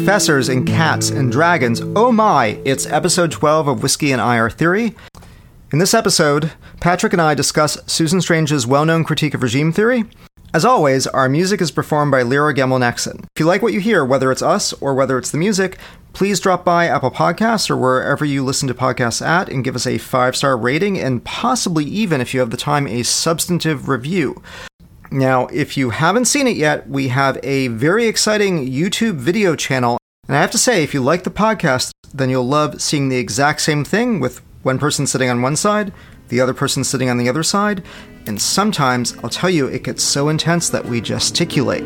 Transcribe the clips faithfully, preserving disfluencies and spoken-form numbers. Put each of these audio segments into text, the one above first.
professors and cats and dragons. Oh my, it's episode twelve of Whiskey and I Are Theory. In this episode, Patrick and I discuss Susan Strange's well-known critique of regime theory. As always, our music is performed by Lyra Gemel-Nexon. If you like what you hear, whether it's us or whether it's the music, please drop by Apple Podcasts or wherever you listen to podcasts at and give us a five-star rating and possibly even, if you have the time, a substantive review. Now, if you haven't seen it yet, we have a very exciting YouTube video channel. And I have to say, if you like the podcast, then you'll love seeing the exact same thing with one person sitting on one side, the other person sitting on the other side. And sometimes, I'll tell you, it gets so intense that we gesticulate.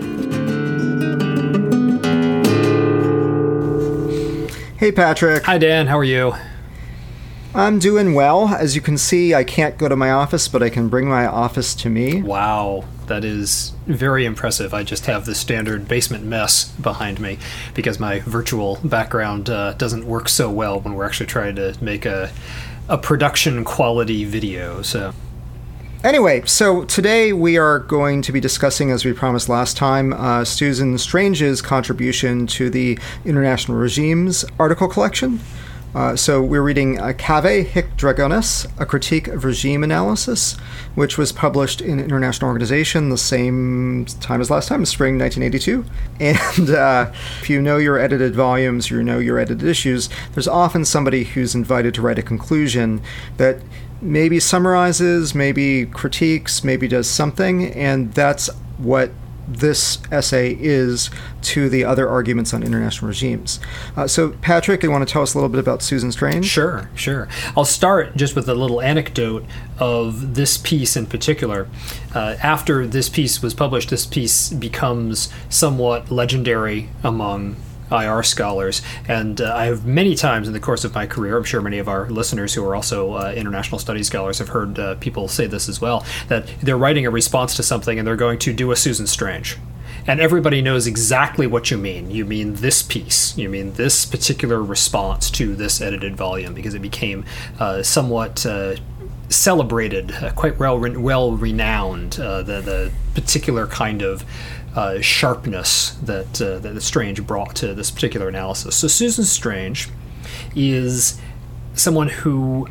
Hey, Patrick. Hi, Dan. How are you? I'm doing well. As you can see, I can't go to my office, but I can bring my office to me. Wow, that is very impressive. I just have the standard basement mess behind me because my virtual background uh, doesn't work so well when we're actually trying to make a, a production quality video. So. Anyway, so today we are going to be discussing, as we promised last time, uh, Susan Strange's contribution to the International Regimes article collection. Uh, so we're reading uh, Cave Hic Dragonis, A Critique of Regime Analysis, which was published in International Organization the same time as last time, spring nineteen eighty-two. And uh, if you know your edited volumes, you know your edited issues, there's often somebody who's invited to write a conclusion that maybe summarizes, maybe critiques, maybe does something, and that's what this essay is to the other arguments on international regimes. Uh, so, Patrick, you want to tell us a little bit about Susan Strange? Sure, sure. I'll start just with a little anecdote of this piece in particular. Uh, after this piece was published, this piece becomes somewhat legendary among I R scholars, and uh, I have many times in the course of my career, I'm sure many of our listeners who are also uh, international studies scholars have heard uh, people say this as well, that they're writing a response to something and they're going to do a Susan Strange. And everybody knows exactly what you mean. You mean this piece. You mean this particular response to this edited volume, because it became uh, somewhat uh, celebrated, uh, quite well re- well renowned, uh, the, the particular kind of Uh, sharpness that uh, that Strange brought to this particular analysis. So Susan Strange is someone who,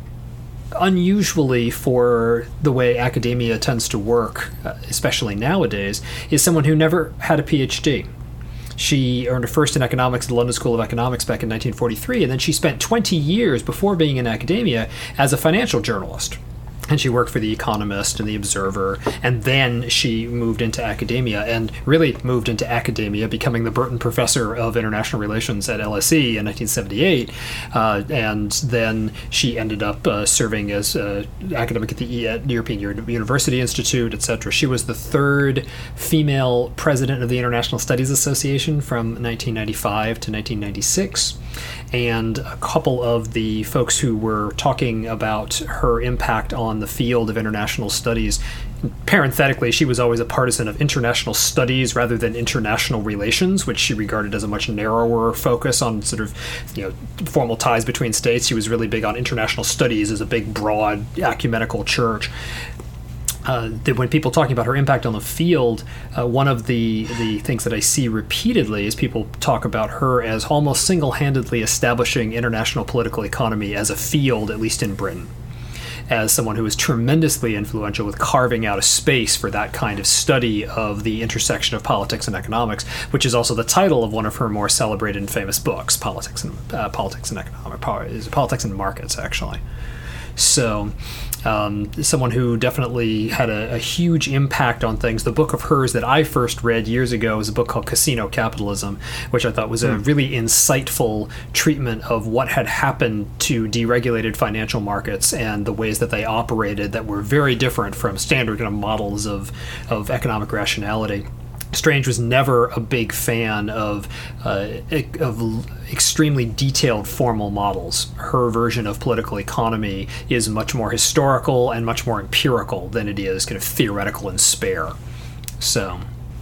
unusually for the way academia tends to work, uh, especially nowadays, is someone who never had a P H D. She earned a first in economics at the London School of Economics back in nineteen forty-three, and then she spent twenty years before being in academia as a financial journalist. And she worked for The Economist and The Observer, and then she moved into academia, and really moved into academia, becoming the Burton Professor of International Relations at L S E in nineteen seventy-eight, uh, and then she ended up uh, serving as uh, academic at the e- at European University Institute, et cetera. She was the third female president of the International Studies Association from nineteen ninety-five to nineteen ninety-six. And a couple of the folks who were talking about her impact on the field of international studies, parenthetically, she was always a partisan of international studies rather than international relations, which she regarded as a much narrower focus on sort of, you know, formal ties between states. She was really big on international studies as a big, broad, ecumenical church. Uh, that when people talking about her impact on the field, uh, one of the, the things that I see repeatedly is people talk about her as almost single-handedly establishing international political economy as a field, at least in Britain, as someone who was tremendously influential with carving out a space for that kind of study of the intersection of politics and economics, which is also the title of one of her more celebrated and famous books, Politics and uh, Politics and Economic Politics and Markets, actually. So, um, someone who definitely had a, a huge impact on things. The book of hers that I first read years ago was a book called Casino Capitalism, which I thought was a mm. really insightful treatment of what had happened to deregulated financial markets and the ways that they operated that were very different from standard kind of models of, of economic rationality. Strange was never a big fan of uh, of extremely detailed formal models. Her version of political economy is much more historical and much more empirical than it is kind of theoretical and spare. So,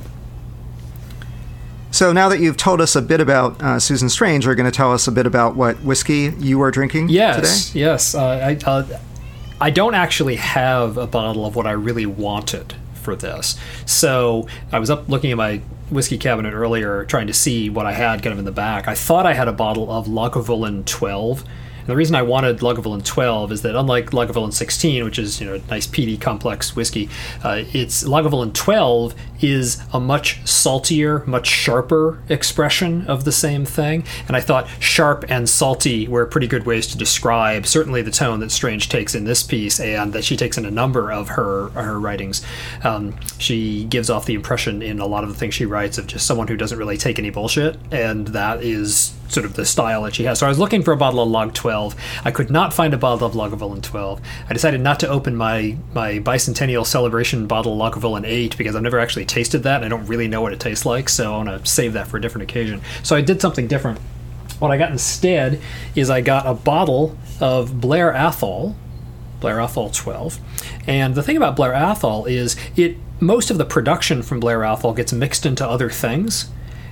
so now that you've told us a bit about uh, Susan Strange, you're going to tell us a bit about what whiskey you are drinking yes, today? Yes, yes. Uh, I, uh, I don't actually have a bottle of what I really wanted for this. So I was up looking at my whiskey cabinet earlier, trying to see what I had kind of in the back. I thought I had a bottle of Lagavulin twelve. And the reason I wanted Lagavulin twelve is that unlike Lagavulin sixteen, which is, you know, a nice peaty complex whiskey, uh, it's Lagavulin twelve is a much saltier, much sharper expression of the same thing. And I thought sharp and salty were pretty good ways to describe certainly the tone that Strange takes in this piece and that she takes in a number of her her writings. Um, she gives off the impression in a lot of the things she writes of just someone who doesn't really take any bullshit, and that is sort of the style that she has. So I was looking for a bottle of Lag twelve. I could not find a bottle of Lagavulin twelve. I decided not to open my, my bicentennial celebration bottle of Lagavulin eight because I've never actually tasted that and I don't really know what it tastes like, so I want to save that for a different occasion. So I did something different. What I got instead is I got a bottle of Blair Athol, Blair Athol twelve. And the thing about Blair Athol is it most of the production from Blair Athol gets mixed into other things.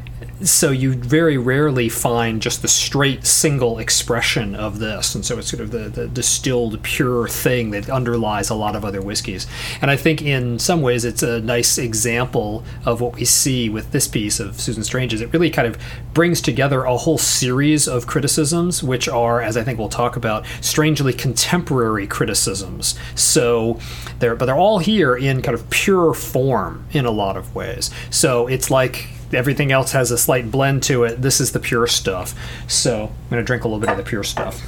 So you very rarely find just the straight single expression of this, and so it's sort of the, the distilled pure thing that underlies a lot of other whiskeys. And I think in some ways it's a nice example of what we see with this piece of Susan Strange's. It really kind of brings together a whole series of criticisms, which are, as I think we'll talk about, strangely contemporary criticisms. So they're, but they're all here in kind of pure form in a lot of ways. So it's like everything else has a slight blend to it. This is the pure stuff. So I'm going to drink a little bit of the pure stuff.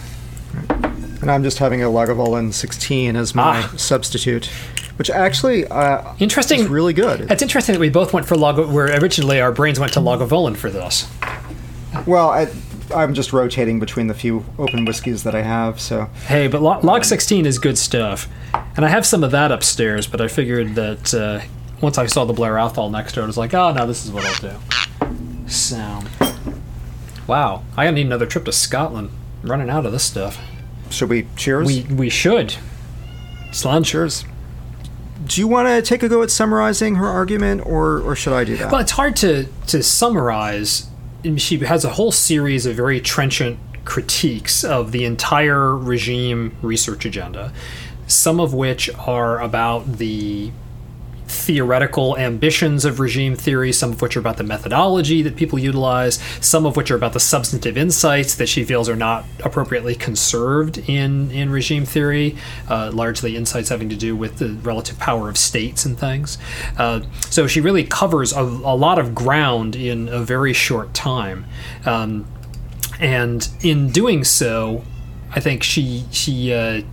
And I'm just having a Lagavulin sixteen as my ah. substitute, which actually uh, interesting. is really good. It's interesting that we both went for Lag- where originally our brains went to Lagavulin for this. Well, I, I'm just rotating between the few open whiskeys that I have. So hey, but Lag um, sixteen is good stuff. And I have some of that upstairs, but I figured that uh, once I saw the Blair Athol next to it, I was like, oh, no, this is what I'll do. So, wow. I need another trip to Scotland. I'm running out of this stuff. Should we cheers? We we should. Slan. Cheers. Do you want to take a go at summarizing her argument, or, or should I do that? Well, it's hard to, to summarize. She has a whole series of very trenchant critiques of the entire regime research agenda, some of which are about the theoretical ambitions of regime theory, some of which are about the methodology that people utilize, some of which are about the substantive insights that she feels are not appropriately conserved in, in regime theory, uh, largely insights having to do with the relative power of states and things. Uh, so she really covers a, a lot of ground in a very short time. Um, and in doing so, I think she... she uh,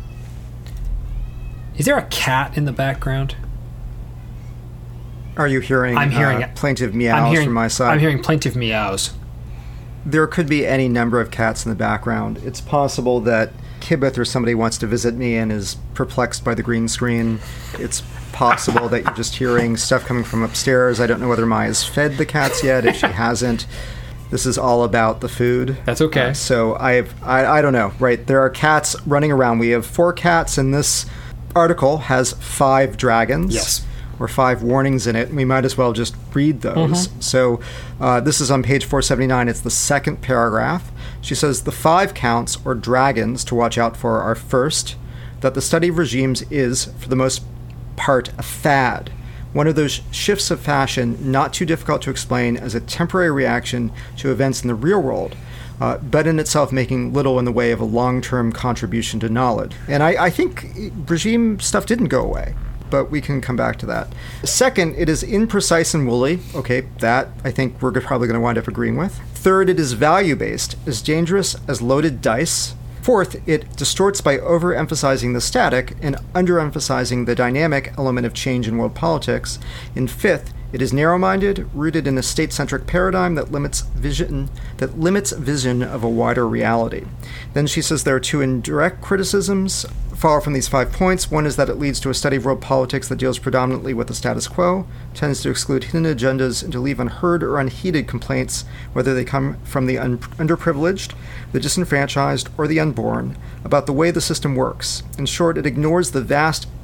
is there a cat in the background? Are you hearing, I'm hearing uh, plaintive meows I'm hearing, from my side? I'm hearing plaintive meows. There could be any number of cats in the background. It's possible that Kibbeth or somebody wants to visit me and is perplexed by the green screen. It's possible that you're just hearing stuff coming from upstairs. I don't know whether Maya's fed the cats yet. If she hasn't, this is all about the food. That's okay. Uh, so I've, I I don't know, right? There are cats running around. We have four cats, and this article has five dragons. Yes. Or five warnings in it. We might as well just read those. Mm-hmm. So uh, this is on page four seventy-nine. It's the second paragraph. She says, the five counts, or dragons, to watch out for are first, that the study of regimes is, for the most part, a fad. One of those shifts of fashion not too difficult to explain as a temporary reaction to events in the real world, uh, but in itself making little in the way of a long-term contribution to knowledge. And I, I think regime stuff didn't go away, but we can come back to that. Second, it is imprecise and woolly. Okay, that I think we're probably going to wind up agreeing with. Third, it is value-based, as dangerous as loaded dice. Fourth, it distorts by overemphasizing the static and underemphasizing the dynamic element of change in world politics. And fifth, it is narrow-minded, rooted in a state-centric paradigm that limits vision that limits vision of a wider reality. Then she says there are two indirect criticisms follow from these five points. One is that it leads to a study of world politics that deals predominantly with the status quo, tends to exclude hidden agendas, and to leave unheard or unheeded complaints, whether they come from the un- underprivileged, the disenfranchised, or the unborn, about the way the system works. In short, it ignores the vast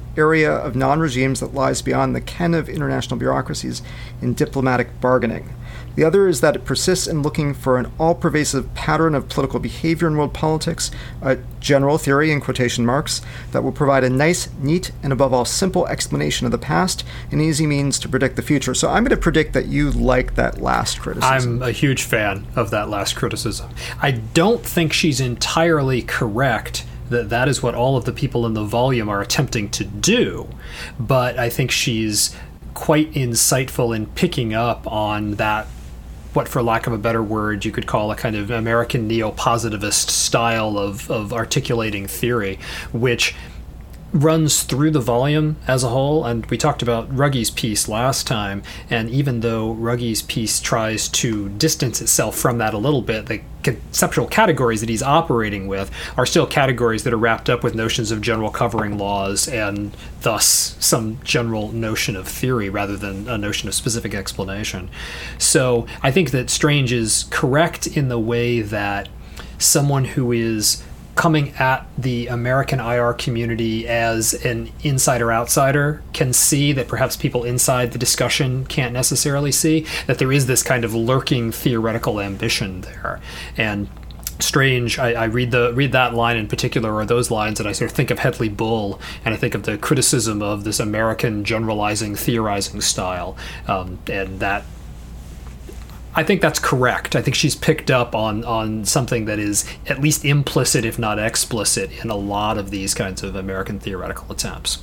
area of non-regimes that lies beyond the ken of international bureaucracies in diplomatic bargaining. The other is that it persists in looking for an all-pervasive pattern of political behavior in world politics, a general theory in quotation marks, that will provide a nice, neat, and above all simple explanation of the past and easy means to predict the future. So I'm going to predict that you like that last criticism. I'm a huge fan of that last criticism. I don't think she's entirely correct that that is what all of the people in the volume are attempting to do, but I think she's quite insightful in picking up on that, what, for lack of a better word, you could call a kind of American neo-positivist style of, of articulating theory, which runs through the volume as a whole. And we talked about Ruggie's piece last time, and even though Ruggie's piece tries to distance itself from that a little bit, the conceptual categories that he's operating with are still categories that are wrapped up with notions of general covering laws and thus some general notion of theory rather than a notion of specific explanation. So I think that Strange is correct in the way that someone who is coming at the American I R community as an insider-outsider can see that perhaps people inside the discussion can't necessarily see, that there is this kind of lurking theoretical ambition there. And Strange, I, I read the read that line in particular, or those lines, and I sort of think of Hedley Bull, and I think of the criticism of this American generalizing, theorizing style, um, and that I think that's correct. I think she's picked up on, on something that is at least implicit, if not explicit, in a lot of these kinds of American theoretical attempts.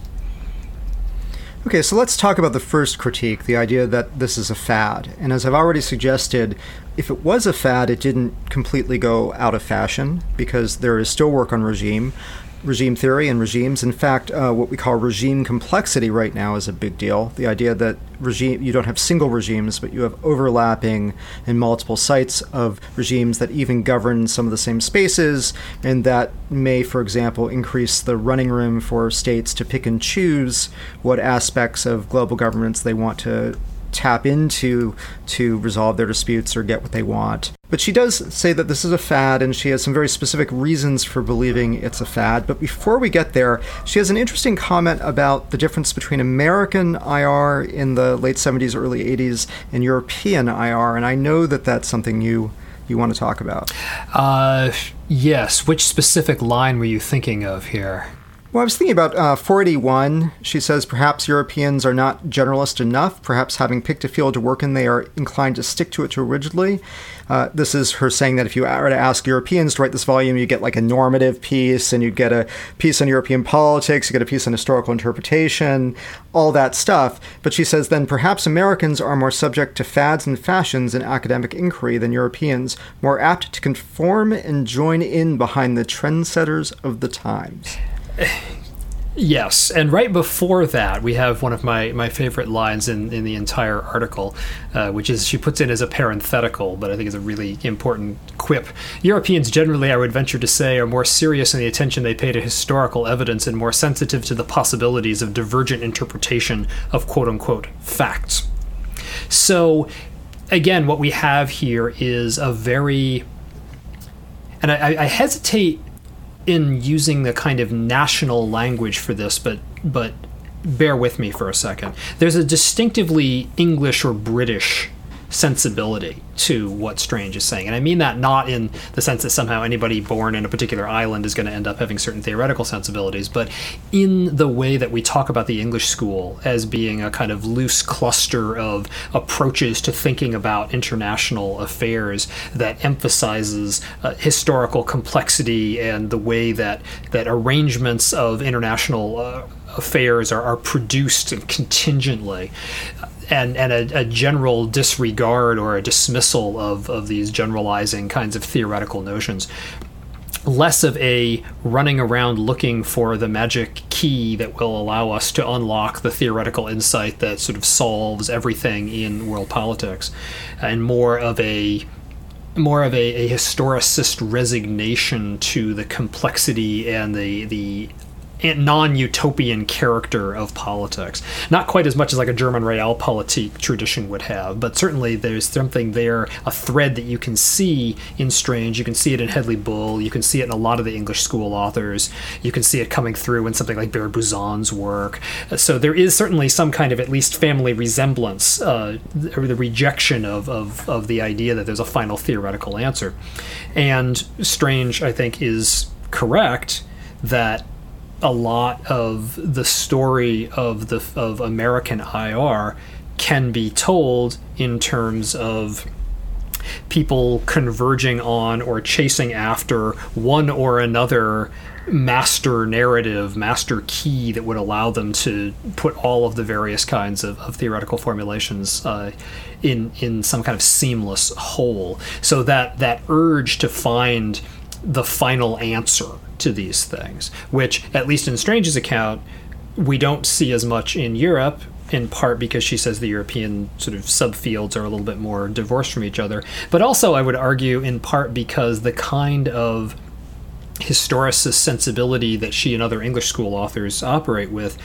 Okay, so let's talk about the first critique, the idea that this is a fad. And as I've already suggested, if it was a fad, it didn't completely go out of fashion, because there is still work on regime. regime theory and regimes. In fact, uh, what we call regime complexity right now is a big deal. The idea that regime you don't have single regimes, but you have overlapping and multiple sites of regimes that even govern some of the same spaces, and that may, for example, increase the running room for states to pick and choose what aspects of global governments they want to tap into to resolve their disputes or get what they want. But she does say that this is a fad, and she has some very specific reasons for believing it's a fad. But before we get there, she has an interesting comment about the difference between American I R in the late seventies, early eighties, and European I R, and I know that that's something you you want to talk about. Uh, yes. Which specific line were you thinking of here? Well, I was thinking about uh, four eighty-one. She says perhaps Europeans are not generalist enough. Perhaps having picked a field to work in, they are inclined to stick to it too rigidly. Uh, this is her saying that if you were to ask Europeans to write this volume, you get like a normative piece, and you get a piece on European politics, you get a piece on historical interpretation, all that stuff. But she says then perhaps Americans are more subject to fads and fashions in academic inquiry than Europeans, more apt to conform and join in behind the trendsetters of the times. Yes, and right before that, we have one of my, my favorite lines in, in the entire article, uh, which is she puts in as a parenthetical, but I think is a really important quip. Europeans generally, I would venture to say, are more serious in the attention they pay to historical evidence and more sensitive to the possibilities of divergent interpretation of quote-unquote facts. So, again, what we have here is a very... And I, I hesitate in using the kind of national language for this, but but bear with me for a second. There's a distinctively English or British sensibility to what Strange is saying. And I mean that not in the sense that somehow anybody born in a particular island is going to end up having certain theoretical sensibilities, but in the way that we talk about the English school as being a kind of loose cluster of approaches to thinking about international affairs that emphasizes uh, historical complexity and the way that, that arrangements of international uh, affairs are, are produced contingently. And, and a, a general disregard or a dismissal of, of these generalizing kinds of theoretical notions. Less of a running around looking for the magic key that will allow us to unlock the theoretical insight that sort of solves everything in world politics, and more of a more of a, a historicist resignation to the complexity and the the non-utopian character of politics. Not quite as much as like a German Realpolitik tradition would have, but certainly there's something there, a thread that you can see in Strange. You can see it in Hedley Bull. You can see it in a lot of the English school authors. You can see it coming through in something like Bear Buzan's work. So there is certainly some kind of at least family resemblance, uh, or the rejection of, of, of the idea that there's a final theoretical answer. And Strange, I think, is correct that a lot of the story of the of American I R can be told in terms of people converging on or chasing after one or another master narrative, master key that would allow them to put all of the various kinds of, of theoretical formulations uh, in in some kind of seamless whole. So that that urge to find the final answer to these things, which, at least in Strange's account, we don't see as much in Europe, in part because she says the European sort of subfields are a little bit more divorced from each other, but also I would argue in part because the kind of historicist sensibility that she and other English school authors operate with,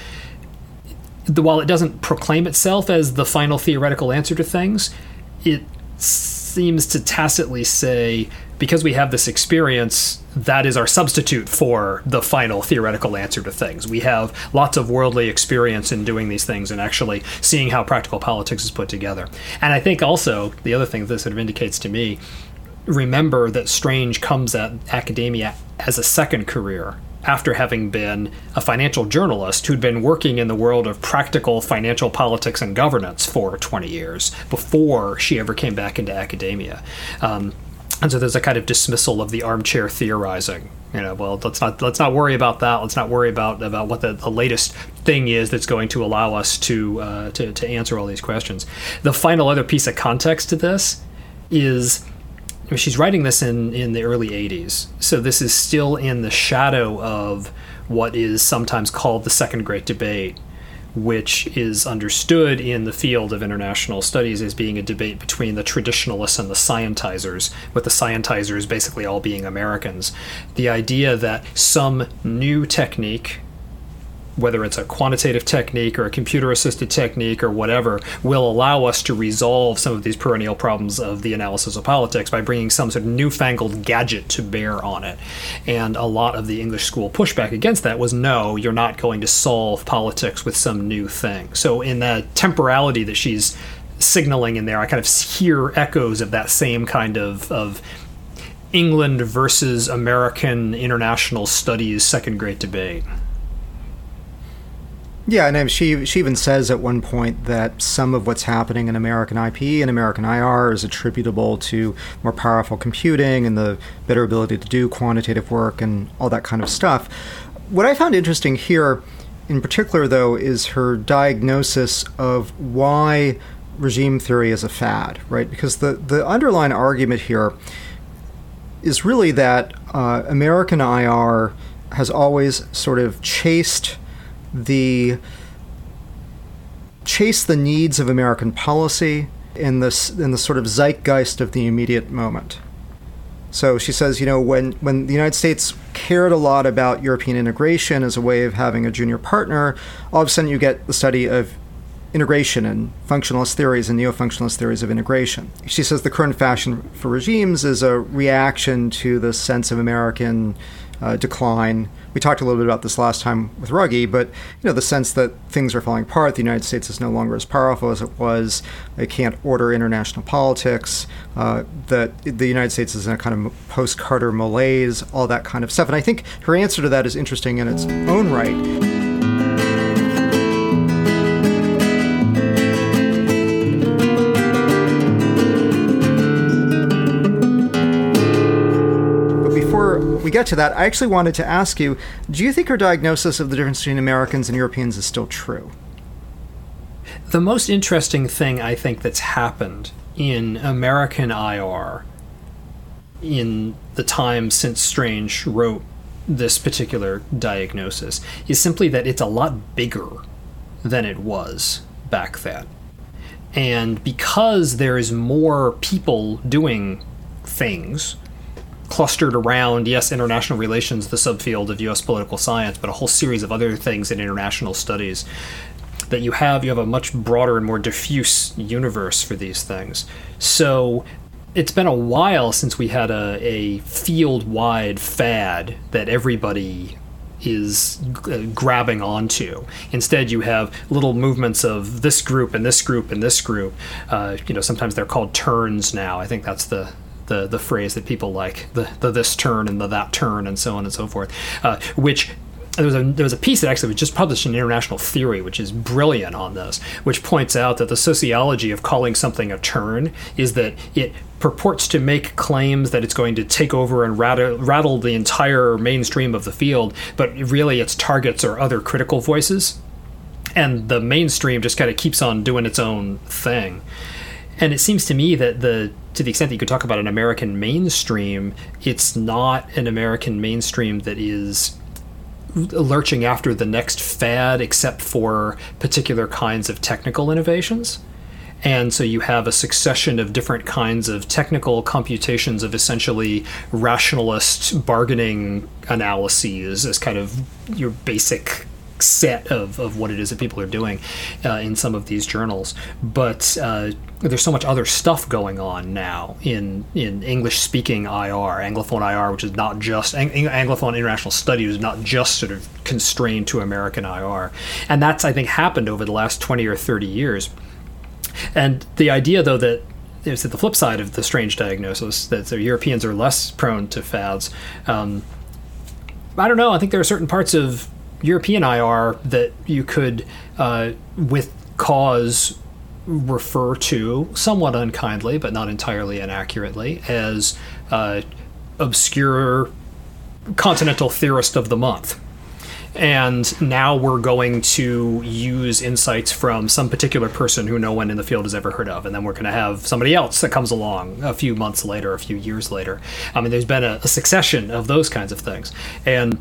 the, while it doesn't proclaim itself as the final theoretical answer to things, it seems to tacitly say, because we have this experience, that is our substitute for the final theoretical answer to things. We have lots of worldly experience in doing these things and actually seeing how practical politics is put together. And I think also, the other thing that this sort of indicates to me, remember that Strange comes at academia as a second career, after having been a financial journalist who'd been working in the world of practical financial politics and governance for twenty years before she ever came back into academia. Um, and so there's a kind of dismissal of the armchair theorizing. You know, well, let's not let's not worry about that. Let's not worry about about what the, the latest thing is that's going to allow us to, uh, to to answer all these questions. The final other piece of context to this is, she's writing this in, in the early eighties, so this is still in the shadow of what is sometimes called the Second Great Debate, which is understood in the field of international studies as being a debate between the traditionalists and the scientizers, with the scientizers basically all being Americans. The idea that some new technique, whether it's a quantitative technique or a computer-assisted technique or whatever, will allow us to resolve some of these perennial problems of the analysis of politics by bringing some sort of newfangled gadget to bear on it. And a lot of the English school pushback against that was, no, you're not going to solve politics with some new thing. So in the temporality that she's signaling in there, I kind of hear echoes of that same kind of, of England versus American international studies Second Great Debate. Yeah, and she she even says at one point that some of what's happening in American I P and American I R is attributable to more powerful computing and the better ability to do quantitative work and all that kind of stuff. What I found interesting here, in particular, though, is her diagnosis of why regime theory is a fad, right? Because the, the underlying argument here is really that uh, American I R has always sort of chased the chase the needs of American policy in this in the sort of zeitgeist of the immediate moment. So she says, you know, when when the United States cared a lot about European integration as a way of having a junior partner, all of a sudden you get the study of integration and functionalist theories and neo-functionalist theories of integration. She says the current fashion for regimes is a reaction to the sense of American uh, decline. We talked a little bit about this last time with Ruggie, but you know, the sense that things are falling apart, the United States is no longer as powerful as it was, it can't order international politics, uh, that the United States is in a kind of post-Carter malaise, all that kind of stuff. And I think her answer to that is interesting in its own right. We get to that, I actually wanted to ask you, do you think her diagnosis of the difference between Americans and Europeans is still true? The most interesting thing I think that's happened in American I R in the time since Strange wrote this particular diagnosis is simply that it's a lot bigger than it was back then. And because there is more people doing things, clustered around, yes, international relations, the subfield of U S political science, but a whole series of other things in international studies. That you have, you have a much broader and more diffuse universe for these things. So it's been a while since we had a, a field-wide fad that everybody is g- grabbing onto. Instead, you have little movements of this group and this group and this group. Uh, you know, sometimes they're called turns now. I think that's the the, the phrase that people like, the, the this turn and the that turn and so on and so forth, uh, which There was, a, there was a piece that actually was just published in International Theory, which is brilliant on this, which points out that the sociology of calling something a turn is that it purports to make claims that it's going to take over and rattle, rattle the entire mainstream of the field, but really its targets are other critical voices. And the mainstream just kind of keeps on doing its own thing. And it seems to me that the to the extent that you could talk about an American mainstream, it's not an American mainstream that is lurching after the next fad except for particular kinds of technical innovations. And so you have a succession of different kinds of technical computations of essentially rationalist bargaining analyses as kind of your basic set of, of what it is that people are doing uh, in some of these journals. But uh, there's so much other stuff going on now in, in English-speaking I R, Anglophone I R, which is not just, Ang- Anglophone International Studies is not just sort of constrained to American I R. And that's, I think, happened over the last twenty or thirty years. And the idea, though, that is at the flip side of the strange diagnosis, that the Europeans are less prone to fads. Um, I don't know, I think there are certain parts of European I R that you could, uh, with cause, refer to somewhat unkindly, but not entirely inaccurately, as uh, obscure continental theorist of the month. And now we're going to use insights from some particular person who no one in the field has ever heard of, and then we're going to have somebody else that comes along a few months later, a few years later. I mean, there's been a, a succession of those kinds of things. And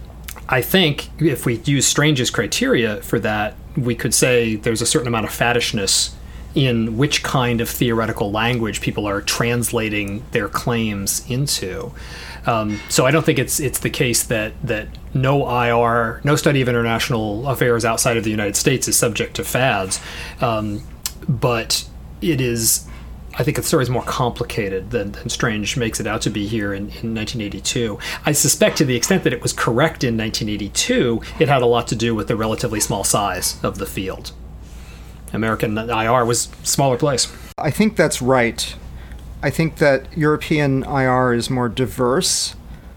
I think if we use Strange's criteria for that, we could say there's a certain amount of faddishness in which kind of theoretical language people are translating their claims into. Um, so I don't think it's it's the case that that no I R, no study of international affairs outside of the United States is subject to fads, um, but it is. I think the story is more complicated than, than Strange makes it out to be here in, in nineteen eighty-two. I suspect to the extent that it was correct in nineteen eighty-two, it had a lot to do with the relatively small size of the field. American I R was a smaller place. I think that's right. I think that European I R is more diverse,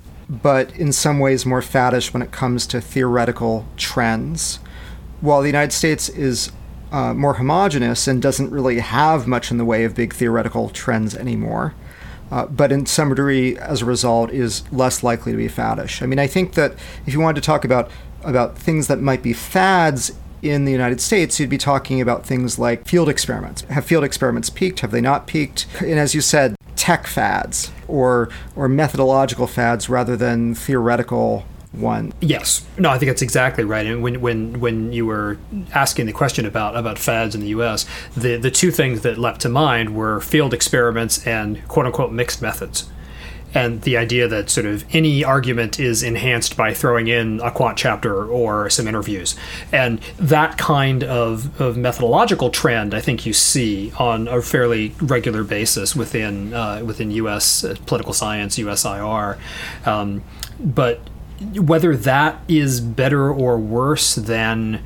but in some ways more faddish when it comes to theoretical trends, while the United States is Uh, more homogenous and doesn't really have much in the way of big theoretical trends anymore, uh, but in some degree, as a result, is less likely to be faddish. I mean, I think that if you wanted to talk about about things that might be fads in the United States, you'd be talking about things like field experiments. Have field experiments peaked? Have they not peaked? And as you said, tech fads or or methodological fads rather than theoretical one. Yes. No, I think that's exactly right. And when when when you were asking the question about about fads in the U S, the the two things that leapt to mind were field experiments and quote unquote mixed methods. And the idea that sort of any argument is enhanced by throwing in a quant chapter or some interviews. And that kind of, of methodological trend, I think you see on a fairly regular basis within uh, within U S political science, U S I R. Um, but whether that is better or worse than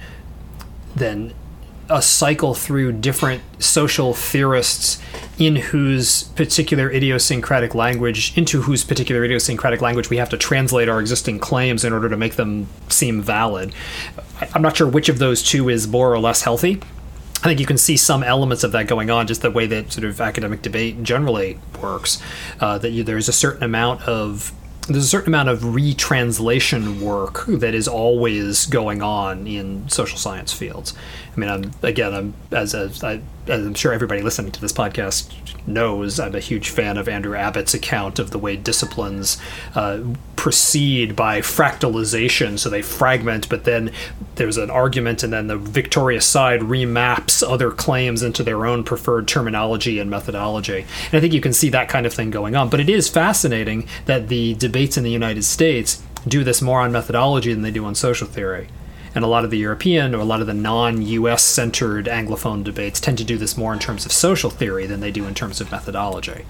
than a cycle through different social theorists in whose particular idiosyncratic language, into whose particular idiosyncratic language we have to translate our existing claims in order to make them seem valid. I'm not sure which of those two is more or less healthy. I think you can see some elements of that going on, just the way that sort of academic debate generally works, uh, that you, there's a certain amount of There's a certain amount of retranslation work that is always going on in social science fields. I mean, I'm again, I'm as, as I as I'm sure everybody listening to this podcast knows, I'm a huge fan of Andrew Abbott's account of the way disciplines uh, proceed by fractalization. So they fragment, but then there's an argument, and then the victorious side remaps other claims into their own preferred terminology and methodology. And I think you can see that kind of thing going on. But it is fascinating that the debates in the United States do this more on methodology than they do on social theory. And a lot of the European or a lot of the non-U S centered Anglophone debates tend to do this more in terms of social theory than they do in terms of methodology.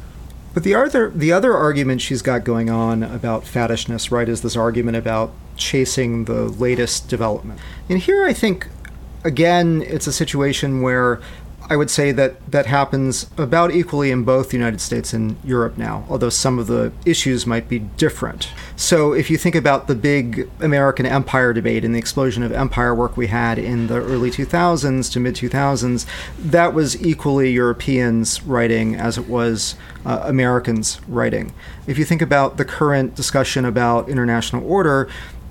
But the other the other argument she's got going on about faddishness, right, is this argument about chasing the latest development. And here I think, again, it's a situation where I would say that that happens about equally in both the United States and Europe now, although some of the issues might be different. So if you think about the big American empire debate and the explosion of empire work we had in the early two thousands to mid two thousands, that was equally Europeans writing as it was uh, Americans writing. If you think about the current discussion about international order,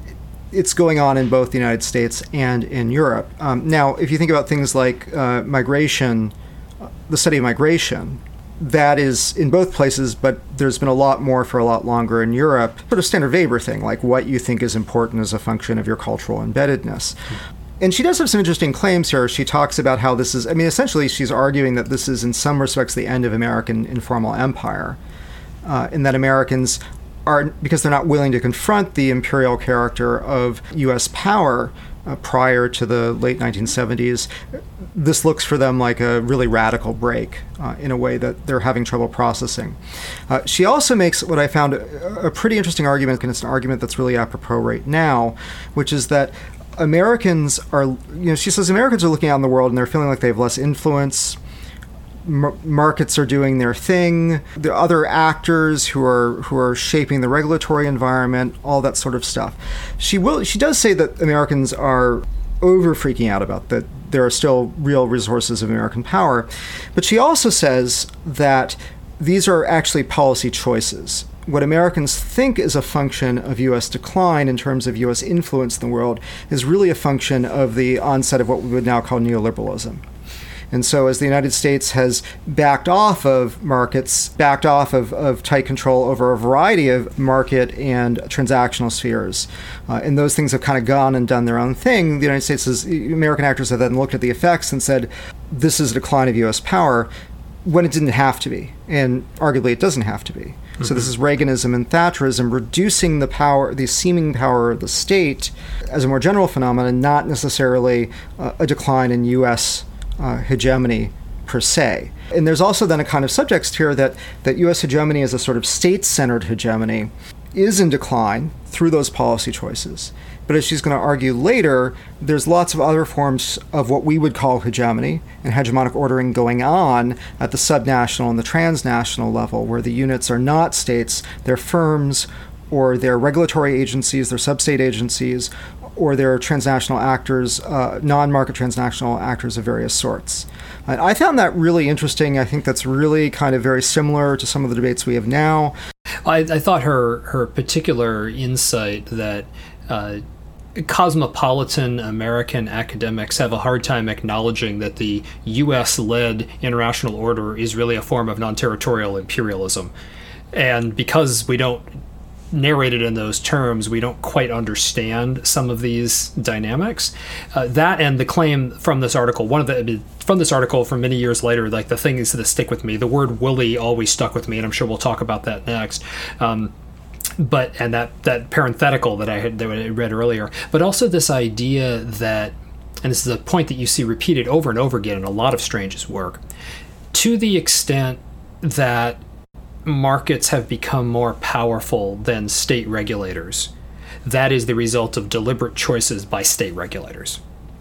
it's going on in both the United States and in Europe. Um, now, if you think about things like uh, migration, the study of migration, that is in both places, but there's been a lot more for a lot longer in Europe. Sort of standard Weber thing, like what you think is important as a function of your cultural embeddedness. And she does have some interesting claims here. She talks about how this is, I mean, essentially she's arguing that this is in some respects the end of American informal empire, uh, and that Americans are, because they're not willing to confront the imperial character of U S power uh, prior to the late nineteen seventies, this looks for them like a really radical break uh, in a way that they're having trouble processing. Uh, she also makes what I found a, a pretty interesting argument, and it's an argument that's really apropos right now, which is that Americans are, you know, she says Americans are looking out in the world and they're feeling like they have less influence. Mar- markets are doing their thing. The other actors who are who are shaping the regulatory environment, all that sort of stuff. She will. She does say that Americans are over freaking out about that. There are still real resources of American power, but she also says that these are actually policy choices. What Americans think is a function of U S decline in terms of U S influence in the world is really a function of the onset of what we would now call neoliberalism. And so as the United States has backed off of markets, backed off of, of tight control over a variety of market and transactional spheres, uh, and those things have kind of gone and done their own thing, the United States has, American actors have then looked at the effects and said, this is a decline of U S power, when it didn't have to be. And arguably it doesn't have to be. Mm-hmm. So this is Reaganism and Thatcherism reducing the power, the seeming power of the state as a more general phenomenon, not necessarily uh, a decline in U S Uh, hegemony per se. And there's also then a kind of subtext here that, that U S hegemony as a sort of state-centered hegemony is in decline through those policy choices. But as she's going to argue later, there's lots of other forms of what we would call hegemony and hegemonic ordering going on at the subnational and the transnational level, where the units are not states, they're firms, or they're regulatory agencies, they're sub-state agencies, or they're transnational actors, uh, non-market transnational actors of various sorts. And I found that really interesting. I think that's really kind of very similar to some of the debates we have now. I, I thought her, her particular insight that uh, cosmopolitan American academics have a hard time acknowledging that the U S-led international order is really a form of non-territorial imperialism. And because we don't narrated in those terms, we don't quite understand some of these dynamics. Uh, that and the claim from this article, one of the from this article from many years later, like the things that stick with me, the word "woolly" always stuck with me, and I'm sure we'll talk about that next. Um, but and that that parenthetical that I had that I read earlier, but also this idea that, and this is a point that you see repeated over and over again in a lot of Strange's work, to the extent that markets have become more powerful than state regulators, that is the result of deliberate choices by state regulators.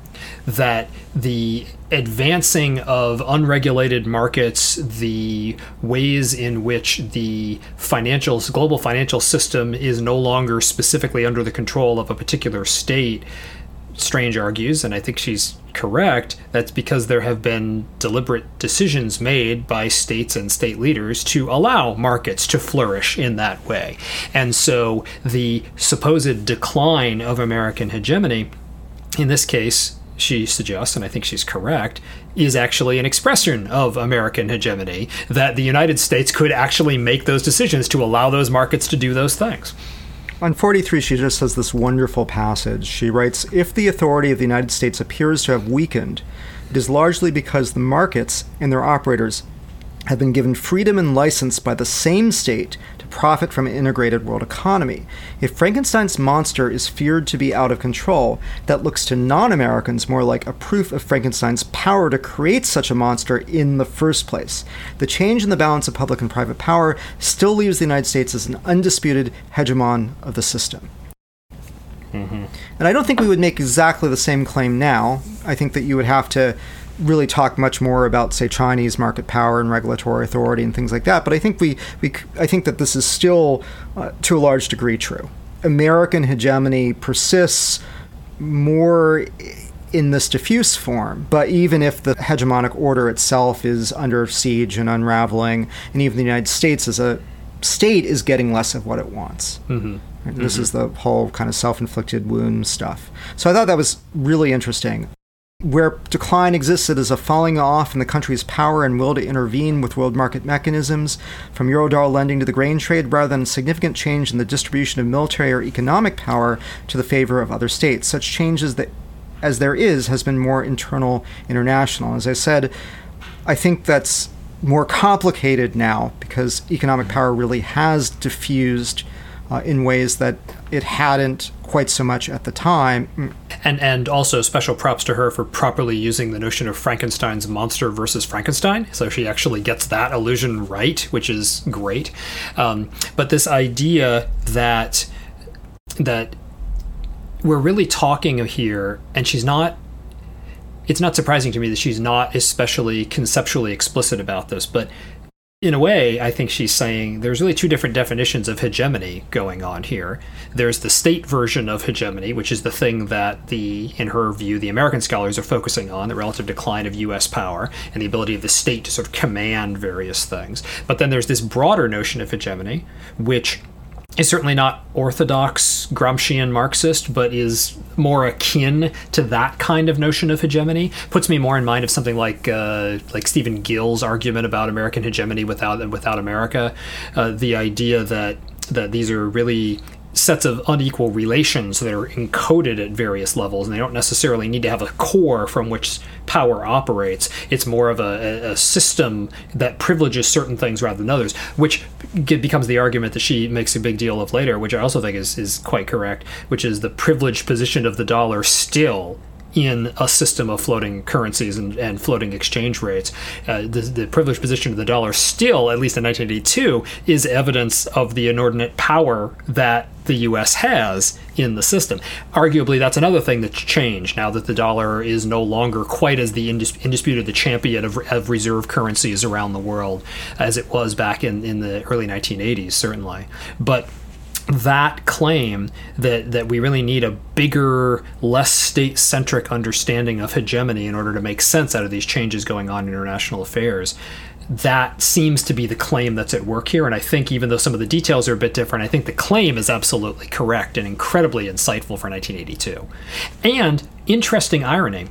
That the advancing of unregulated markets, the ways in which the financial, global financial system is no longer specifically under the control of a particular state, Strange argues, and I think she's correct, that's because there have been deliberate decisions made by states and state leaders to allow markets to flourish in that way. And so the supposed decline of American hegemony, in this case, she suggests, and I think she's correct, is actually an expression of American hegemony, that the United States could actually make those decisions to allow those markets to do those things. On forty-three, she just has this wonderful passage. She writes, "If the authority of the United States appears to have weakened, it is largely because the markets and their operators have been given freedom and license by the same state to profit from an integrated world economy. If Frankenstein's monster is feared to be out of control, that looks to non-Americans more like a proof of Frankenstein's power to create such a monster in the first place. The change in the balance of public and private power still leaves the United States as an undisputed hegemon of the system." Mm-hmm. And I don't think we would make exactly the same claim now. I think that you would have to really talk much more about, say, Chinese market power and regulatory authority and things like that. But I think we, we I think that this is still, uh, to a large degree, true. American hegemony persists more in this diffuse form. But even if the hegemonic order itself is under siege and unraveling, and even the United States as a state is getting less of what it wants. Mm-hmm. Right? This mm-hmm. is the whole kind of self-inflicted wound stuff. So I thought that was really interesting. Where decline existed as a falling off in the country's power and will to intervene with world market mechanisms, from Eurodollar lending to the grain trade, rather than significant change in the distribution of military or economic power to the favor of other states. Such changes that, as there is, has been more internal, international. As I said, I think that's more complicated now because economic power really has diffused uh, in ways that it hadn't quite so much at the time. And and also special props to her for properly using the notion of Frankenstein's monster versus Frankenstein. So she actually gets that illusion right, which is great. Um, but this idea that that we're really talking here, and she's not, it's not surprising to me that she's not especially conceptually explicit about this, but in a way, I think she's saying there's really two different definitions of hegemony going on here. There's the state version of hegemony, which is the thing that the, in her view, the American scholars are focusing on, the relative decline of U S power and the ability of the state to sort of command various things. But then there's this broader notion of hegemony, which is certainly not orthodox Gramscian Marxist, but is more akin to that kind of notion of hegemony. Puts me more in mind of something like uh, like Stephen Gill's argument about American hegemony without without America. Uh, the idea that that these are really sets of unequal relations that are encoded at various levels, and they don't necessarily need to have a core from which power operates. It's more of a, a system that privileges certain things rather than others, which becomes the argument that she makes a big deal of later, which I also think is, is quite correct, which is the privileged position of the dollar still in a system of floating currencies and, and floating exchange rates. Uh, the, the privileged position of the dollar still, at least in nineteen eighty-two, is evidence of the inordinate power that the U S has in the system. Arguably, that's another thing that's changed now that the dollar is no longer quite as the indis- indisputed the champion of, of reserve currencies around the world as it was back in, in the early nineteen eighties, certainly. But that claim that, that we really need a bigger, less state-centric understanding of hegemony in order to make sense out of these changes going on in international affairs, that seems to be the claim that's at work here. And I think even though some of the details are a bit different, I think the claim is absolutely correct and incredibly insightful for nineteen eighty-two. And, interesting irony,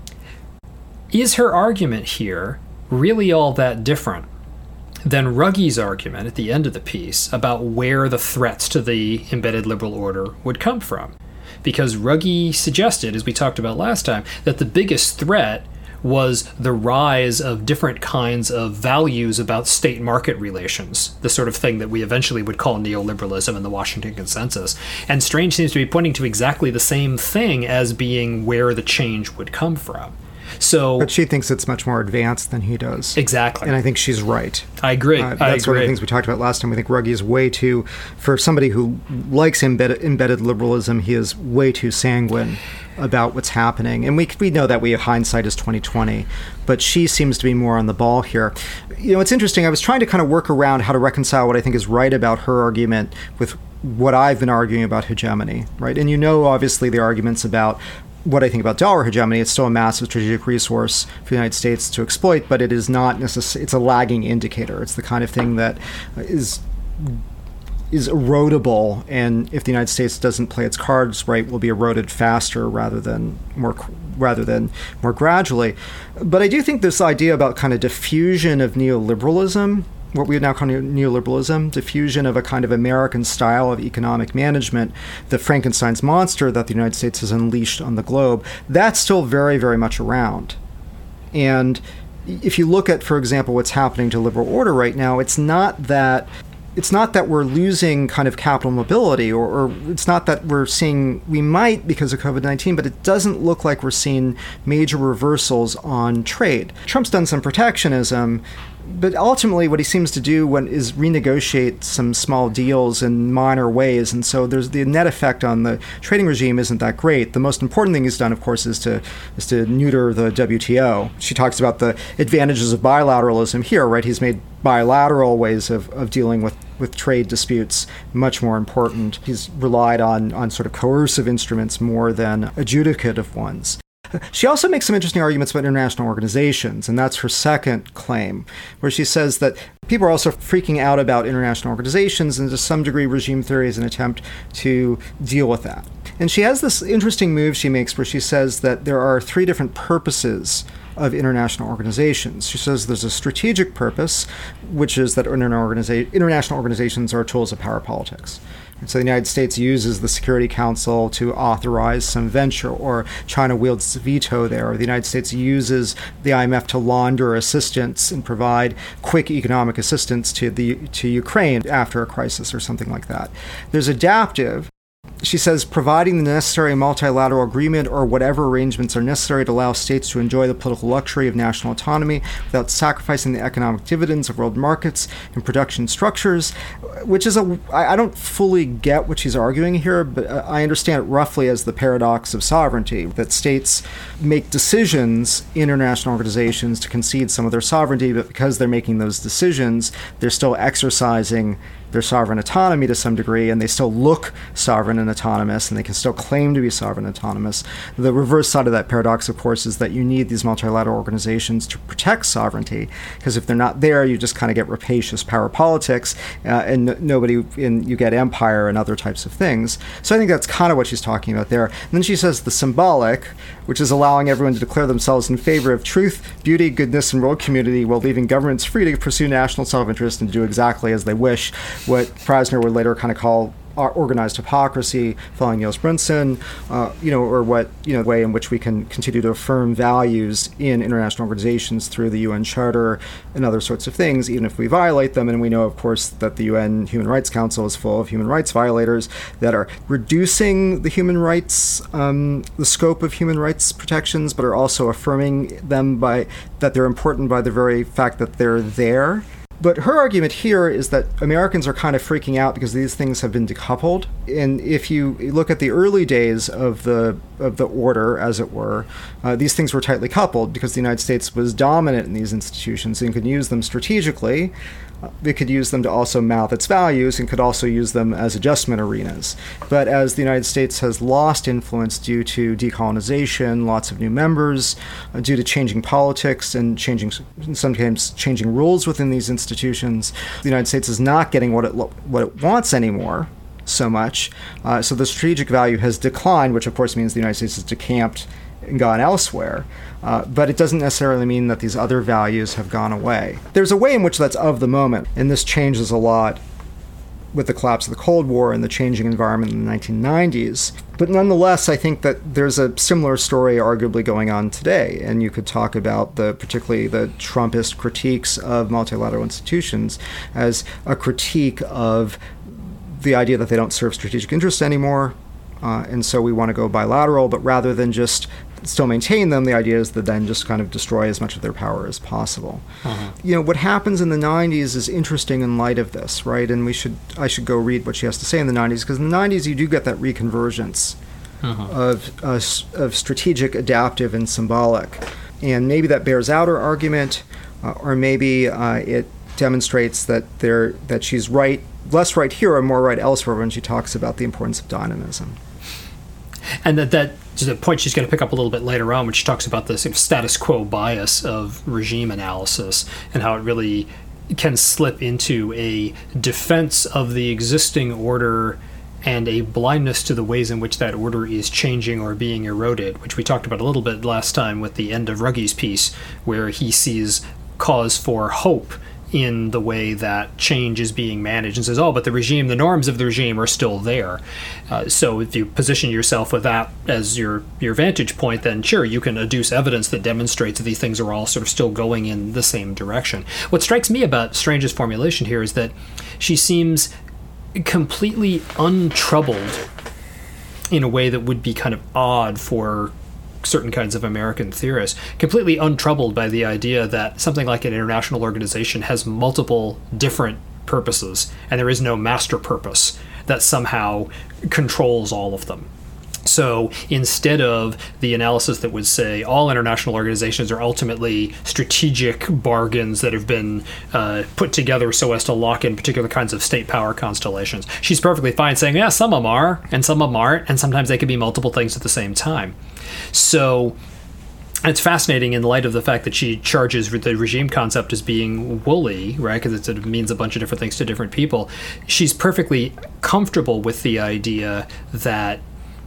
is her argument here really all that different than Ruggie's argument at the end of the piece about where the threats to the embedded liberal order would come from? Because Ruggie suggested, as we talked about last time, that the biggest threat was the rise of different kinds of values about state-market relations, the sort of thing that we eventually would call neoliberalism and the Washington Consensus. And Strange seems to be pointing to exactly the same thing as being where the change would come from. So, but she thinks it's much more advanced than he does. Exactly. And I think she's right. I agree. Uh, that's I one agree. of the things we talked about last time. We think Ruggie is way too, for somebody who likes embedded, embedded liberalism, he is way too sanguine about what's happening. And we we know that we hindsight is twenty twenty, but she seems to be more on the ball here. You know, it's interesting. I was trying to kind of work around how to reconcile what I think is right about her argument with what I've been arguing about hegemony, right? And you know, obviously, the arguments about what I think about dollar hegemony. It's still a massive strategic resource for the United States to exploit, but it is not necessarily, it's a lagging indicator. It's the kind of thing that is is erodible, and if the United States doesn't play its cards right, will be eroded faster rather than more rather than more gradually. But I do think this idea about kind of diffusion of neoliberalism, what we would now call neoliberalism, diffusion of a kind of American style of economic management, the Frankenstein's monster that the United States has unleashed on the globe, that's still very, very much around. And if you look at, for example, what's happening to liberal order right now, it's not that it's not that we're losing kind of capital mobility, or, or it's not that we're seeing, we might because of COVID nineteen, but it doesn't look like we're seeing major reversals on trade. Trump's done some protectionism, but ultimately what he seems to do when is renegotiate some small deals in minor ways, and so there's the net effect on the trading regime isn't that great. The most important thing he's done, of course, is to is to neuter the W T O. She talks about the advantages of bilateralism here, right? He's made bilateral ways of, of dealing with, with trade disputes much more important. He's relied on, on sort of coercive instruments more than adjudicative ones. She also makes some interesting arguments about international organizations, and that's her second claim, where she says that people are also freaking out about international organizations, and to some degree regime theory is an attempt to deal with that. And she has this interesting move she makes where she says that there are three different purposes of international organizations. She says there's a strategic purpose, which is that international organizations are tools of power politics. And so the United States uses the Security Council to authorize some venture, or China wields veto there, or the United States uses the I M F to launder assistance and provide quick economic assistance to the to Ukraine after a crisis or something like that. There's adaptive. She says providing the necessary multilateral agreement or whatever arrangements are necessary to allow states to enjoy the political luxury of national autonomy without sacrificing the economic dividends of world markets and production structures, which is a, I don't fully get what she's arguing here, but I understand it roughly as the paradox of sovereignty, that states make decisions in international organizations to concede some of their sovereignty, but because they're making those decisions, they're still exercising their sovereign autonomy to some degree, and they still look sovereign and autonomous, and they can still claim to be sovereign and autonomous. The reverse side of that paradox, of course, is that you need these multilateral organizations to protect sovereignty, because if they're not there, you just kind of get rapacious power politics, uh, and n- nobody, in, you get empire and other types of things. So I think that's kind of what she's talking about there. And then she says the symbolic, which is allowing everyone to declare themselves in favor of truth, beauty, goodness, and world community, while leaving governments free to pursue national self-interest and do exactly as they wish, what Prasner would later kind of call organized hypocrisy, following Niels Brunson, uh, you know, or what, you know, the way in which we can continue to affirm values in international organizations through the U N Charter and other sorts of things, even if we violate them. And we know, of course, that the U N Human Rights Council is full of human rights violators that are reducing the human rights, um, the scope of human rights protections, but are also affirming them by that they're important by the very fact that they're there. But her argument here is that Americans are kind of freaking out because these things have been decoupled. And if you look at the early days of the of the order, as it were, uh, these things were tightly coupled because the United States was dominant in these institutions and could use them strategically. Uh, it could use them to also mouth its values and could also use them as adjustment arenas. But as the United States has lost influence due to decolonization, lots of new members, uh, due to changing politics and changing, sometimes changing rules within these institutions, the United States is not getting what it lo- what it wants anymore so much. Uh, so the strategic value has declined, which of course means the United States has decamped and gone elsewhere. Uh, but it doesn't necessarily mean that these other values have gone away. There's a way in which that's of the moment, and this changes a lot with the collapse of the Cold War and the changing environment in the nineteen nineties. But nonetheless, I think that there's a similar story arguably going on today, and you could talk about the particularly the Trumpist critiques of multilateral institutions as a critique of the idea that they don't serve strategic interests anymore, uh, and so we want to go bilateral, but rather than just still maintain them, the idea is to then just kind of destroy as much of their power as possible. Uh-huh. You know, what happens in the nineties is interesting in light of this, right? And we should I should go read what she has to say in the nineties, because in the nineties you do get that reconvergence uh-huh. of uh, of strategic, adaptive, and symbolic. And maybe that bears out her argument, uh, or maybe uh, it demonstrates that there that she's right, less right here or more right elsewhere when she talks about the importance of dynamism. And that that is a point she's going to pick up a little bit later on when she talks about the sort of status quo bias of regime analysis and how it really can slip into a defense of the existing order and a blindness to the ways in which that order is changing or being eroded, which we talked about a little bit last time with the end of Ruggie's piece, where he sees cause for hope in the way that change is being managed and says, oh, but the regime, the norms of the regime are still there. Uh, so if you position yourself with that as your, your vantage point, then sure, you can adduce evidence that demonstrates that these things are all sort of still going in the same direction. What strikes me about Strange's formulation here is that she seems completely untroubled in a way that would be kind of odd for certain kinds of American theorists, completely untroubled by the idea that something like an international organization has multiple different purposes, and there is no master purpose that somehow controls all of them. So instead of the analysis that would say all international organizations are ultimately strategic bargains that have been uh, put together so as to lock in particular kinds of state power constellations, she's perfectly fine saying, yeah, some of them are, and some of them aren't, and sometimes they can be multiple things at the same time. So it's fascinating in light of the fact that she charges the regime concept as being woolly, right? Because it sort of means a bunch of different things to different people. She's perfectly comfortable with the idea that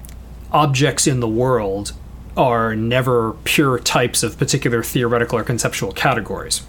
objects in the world are never pure types of particular theoretical or conceptual categories.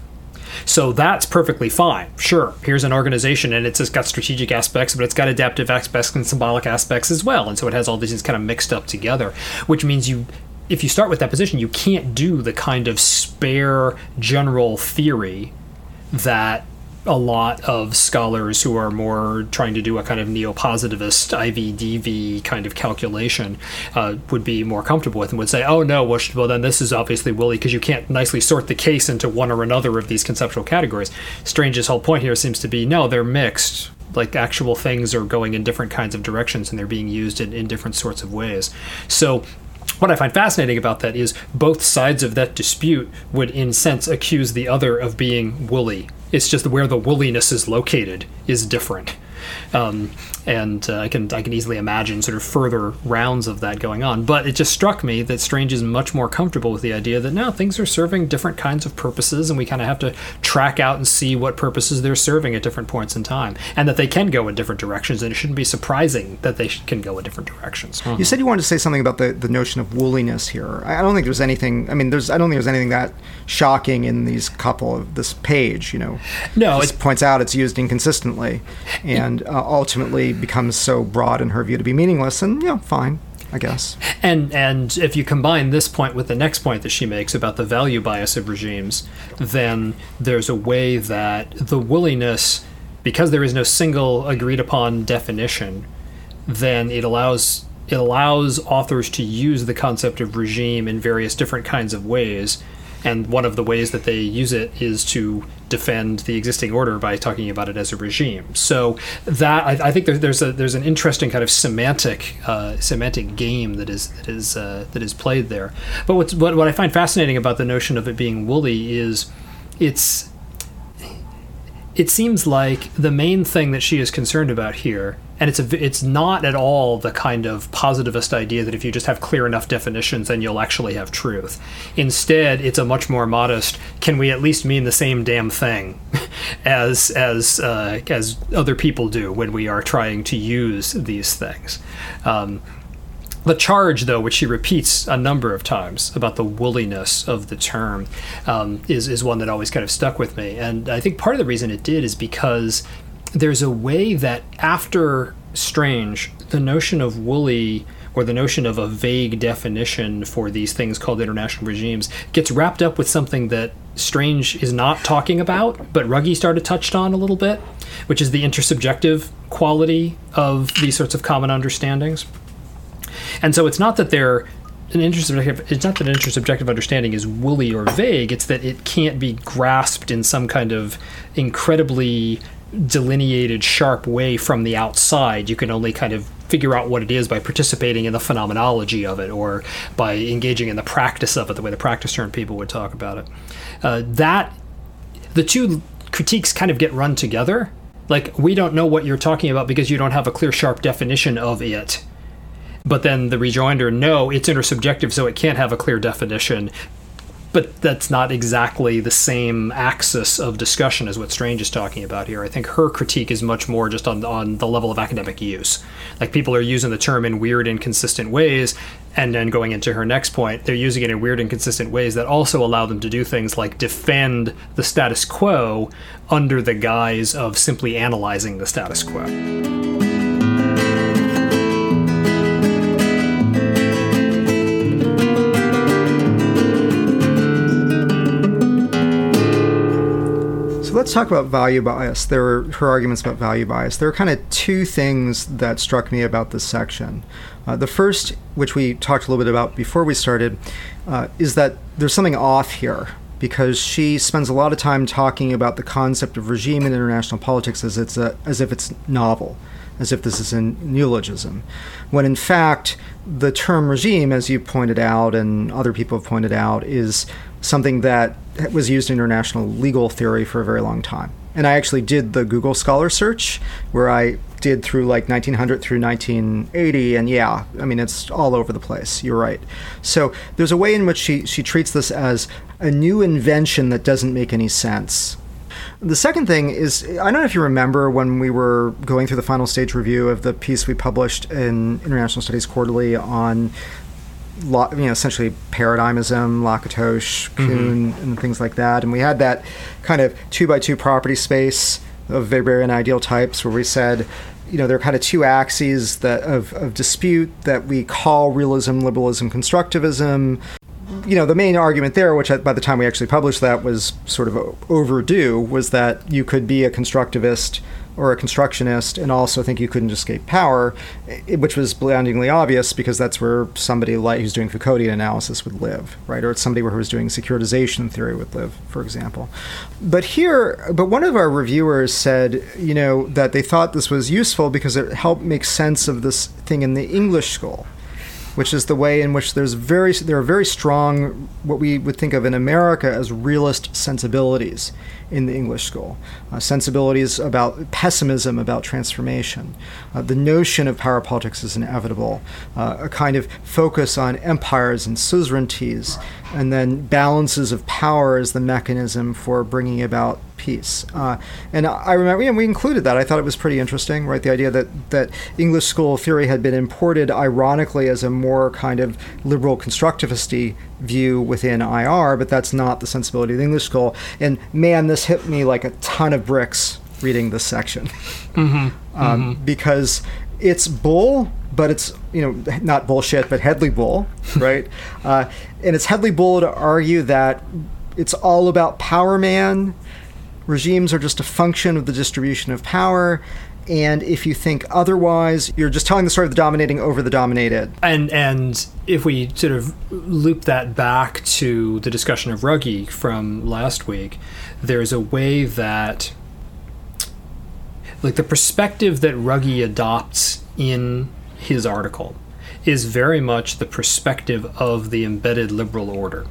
So that's perfectly fine. Sure, here's an organization and it's just got strategic aspects, but it's got adaptive aspects and symbolic aspects as well. And so it has all these things kind of mixed up together, which means you, if you start with that position, you can't do the kind of spare general theory that a lot of scholars who are more trying to do a kind of neo-positivist I V D V kind of calculation uh, would be more comfortable with, and would say, oh no, well, well then this is obviously woolly because you can't nicely sort the case into one or another of these conceptual categories. Strange's whole point here seems to be, no, they're mixed. Like actual things are going in different kinds of directions and they're being used in, in different sorts of ways. So what I find fascinating about that is both sides of that dispute would in sense accuse the other of being woolly. It's just where the woolliness is located is different. Um, and uh, I can I can easily imagine sort of further rounds of that going on. But it just struck me that Strange is much more comfortable with the idea that now things are serving different kinds of purposes, and we kind of have to track out and see what purposes they're serving at different points in time, and that they can go in different directions, and it shouldn't be surprising that they can go in different directions. You said you wanted to say something about the, the notion of woolliness here. I don't think there's anything, I mean, there's I don't think there's anything that shocking in these couple of this page, you know. No. It points out it's used inconsistently, and uh, ultimately becomes so broad in her view to be meaningless, and, you know, fine, I guess. And and if you combine this point with the next point that she makes about the value bias of regimes, then there's a way that the woolliness, because there is no single agreed upon definition, then it allows it allows authors to use the concept of regime in various different kinds of ways. And one of the ways that they use it is to defend the existing order by talking about it as a regime. So that I, I think there, there's a there's an interesting kind of semantic uh, semantic game that is that is uh, that is played there. But what's, what what I find fascinating about the notion of it being woolly is it's it seems like the main thing that she is concerned about here, and it's a, it's not at all the kind of positivist idea that if you just have clear enough definitions, then you'll actually have truth. Instead, it's a much more modest, can we at least mean the same damn thing as as uh, as other people do when we are trying to use these things. Um, The charge, though, which she repeats a number of times about the woolliness of the term, um, is, is one that always kind of stuck with me. And I think part of the reason it did is because there's a way that after Strange, the notion of woolly, or the notion of a vague definition for these things called international regimes, gets wrapped up with something that Strange is not talking about, but Ruggie started touched on a little bit, which is the intersubjective quality of these sorts of common understandings. And so it's not that they're an intersubjective, it's not that an intersubjective understanding is woolly or vague, it's that it can't be grasped in some kind of incredibly delineated, sharp way from the outside. You can only kind of figure out what it is by participating in the phenomenology of it, or by engaging in the practice of it, the way the practice term people would talk about it. Uh, that, the two critiques kind of get run together. Like, we don't know what you're talking about because you don't have a clear, sharp definition of it. But then the rejoinder, no, it's intersubjective, so it can't have a clear definition. but that's not exactly the same axis of discussion as what Strange is talking about here. I think her critique is much more just on on the level of academic use. Like, people are using the term in weird, inconsistent ways, and then going into her next point, they're using it in weird, inconsistent ways that also allow them to do things like defend the status quo under the guise of simply analyzing the status quo. Let's talk about value bias. There were her arguments about value bias. There are kind of two things that struck me about this section. Uh, the first, which we talked a little bit about before we started, uh, is that there's something off here, because she spends a lot of time talking about the concept of regime in international politics as it's a, as if it's novel, as if this is a neologism, when in fact the term regime, as you pointed out and other people have pointed out, is something that was used in international legal theory for a very long time. And I actually did the Google Scholar search, where I did through like nineteen hundred through nineteen eighty, and yeah, I mean, it's all over the place. You're right. So there's a way in which she, she treats this as a new invention that doesn't make any sense. The second thing is, I don't know if you remember when we were going through the final stage review of the piece we published in International Studies Quarterly on, you know, essentially paradigmism, Lakatos, Kuhn, mm-hmm. and things like that. And we had that kind of two-by-two property space of Weberian ideal types where we said, you know, there are kind of two axes that of, of dispute that we call realism, liberalism, constructivism. You know, the main argument there, which by the time we actually published that was sort of overdue, was that you could be a constructivist or a constructionist and also think you couldn't escape power, which was blindingly obvious because that's where somebody like who's doing Foucauldian analysis would live, right? Or it's somebody who was doing securitization theory would live, for example. But here, but one of our reviewers said, you know, that they thought this was useful because it helped make sense of this thing in the English school, which is the way in which there's very there are very strong, what we would think of in America as realist sensibilities in the English school. Uh, sensibilities about pessimism, about transformation. Uh, the notion of power politics is inevitable. Uh, a kind of focus on empires and suzerainties, and then balances of power as the mechanism for bringing about peace. Uh, and I remember, and we included that. I thought it was pretty interesting, right? The idea that, that English school theory had been imported ironically as a more kind of liberal constructivist-y view within I R, but that's not the sensibility of the English school. And man, this hit me like a ton of bricks reading this section. Mm-hmm. Um, mm-hmm. Because it's bull, but it's, you know, not bullshit, but Hedley bull, right? uh, and it's Hedley bull to argue that it's all about power man. Regimes are just a function of the distribution of power, and if you think otherwise, you're just telling the story of the dominating over the dominated. And and if we sort of loop that back to the discussion of Ruggie from last week, there's a way that, like, the perspective that Ruggie adopts in his article is very much the perspective of the embedded liberal order.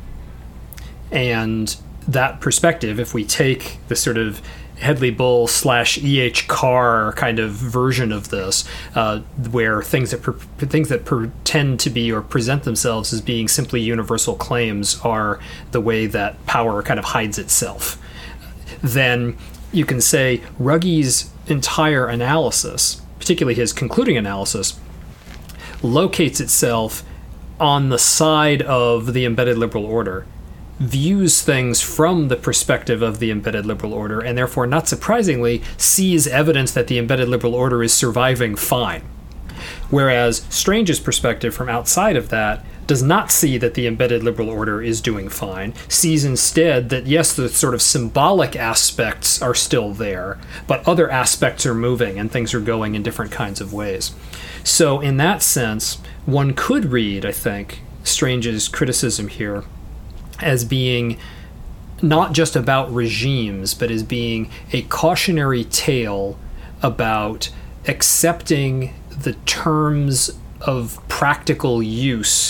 And that perspective, if we take the sort of Hedley Bull slash E H Carr kind of version of this, uh, where things that per- things that pretend to be or present themselves as being simply universal claims are the way that power kind of hides itself, then you can say Ruggie's entire analysis, particularly his concluding analysis, locates itself on the side of the embedded liberal order, views things from the perspective of the embedded liberal order, and therefore, not surprisingly, sees evidence that the embedded liberal order is surviving fine. Whereas Strange's perspective from outside of that does not see that the embedded liberal order is doing fine, sees instead that, yes, the sort of symbolic aspects are still there, but other aspects are moving and things are going in different kinds of ways. So in that sense, one could read, I think, Strange's criticism here as being not just about regimes, but as being a cautionary tale about accepting the terms of practical use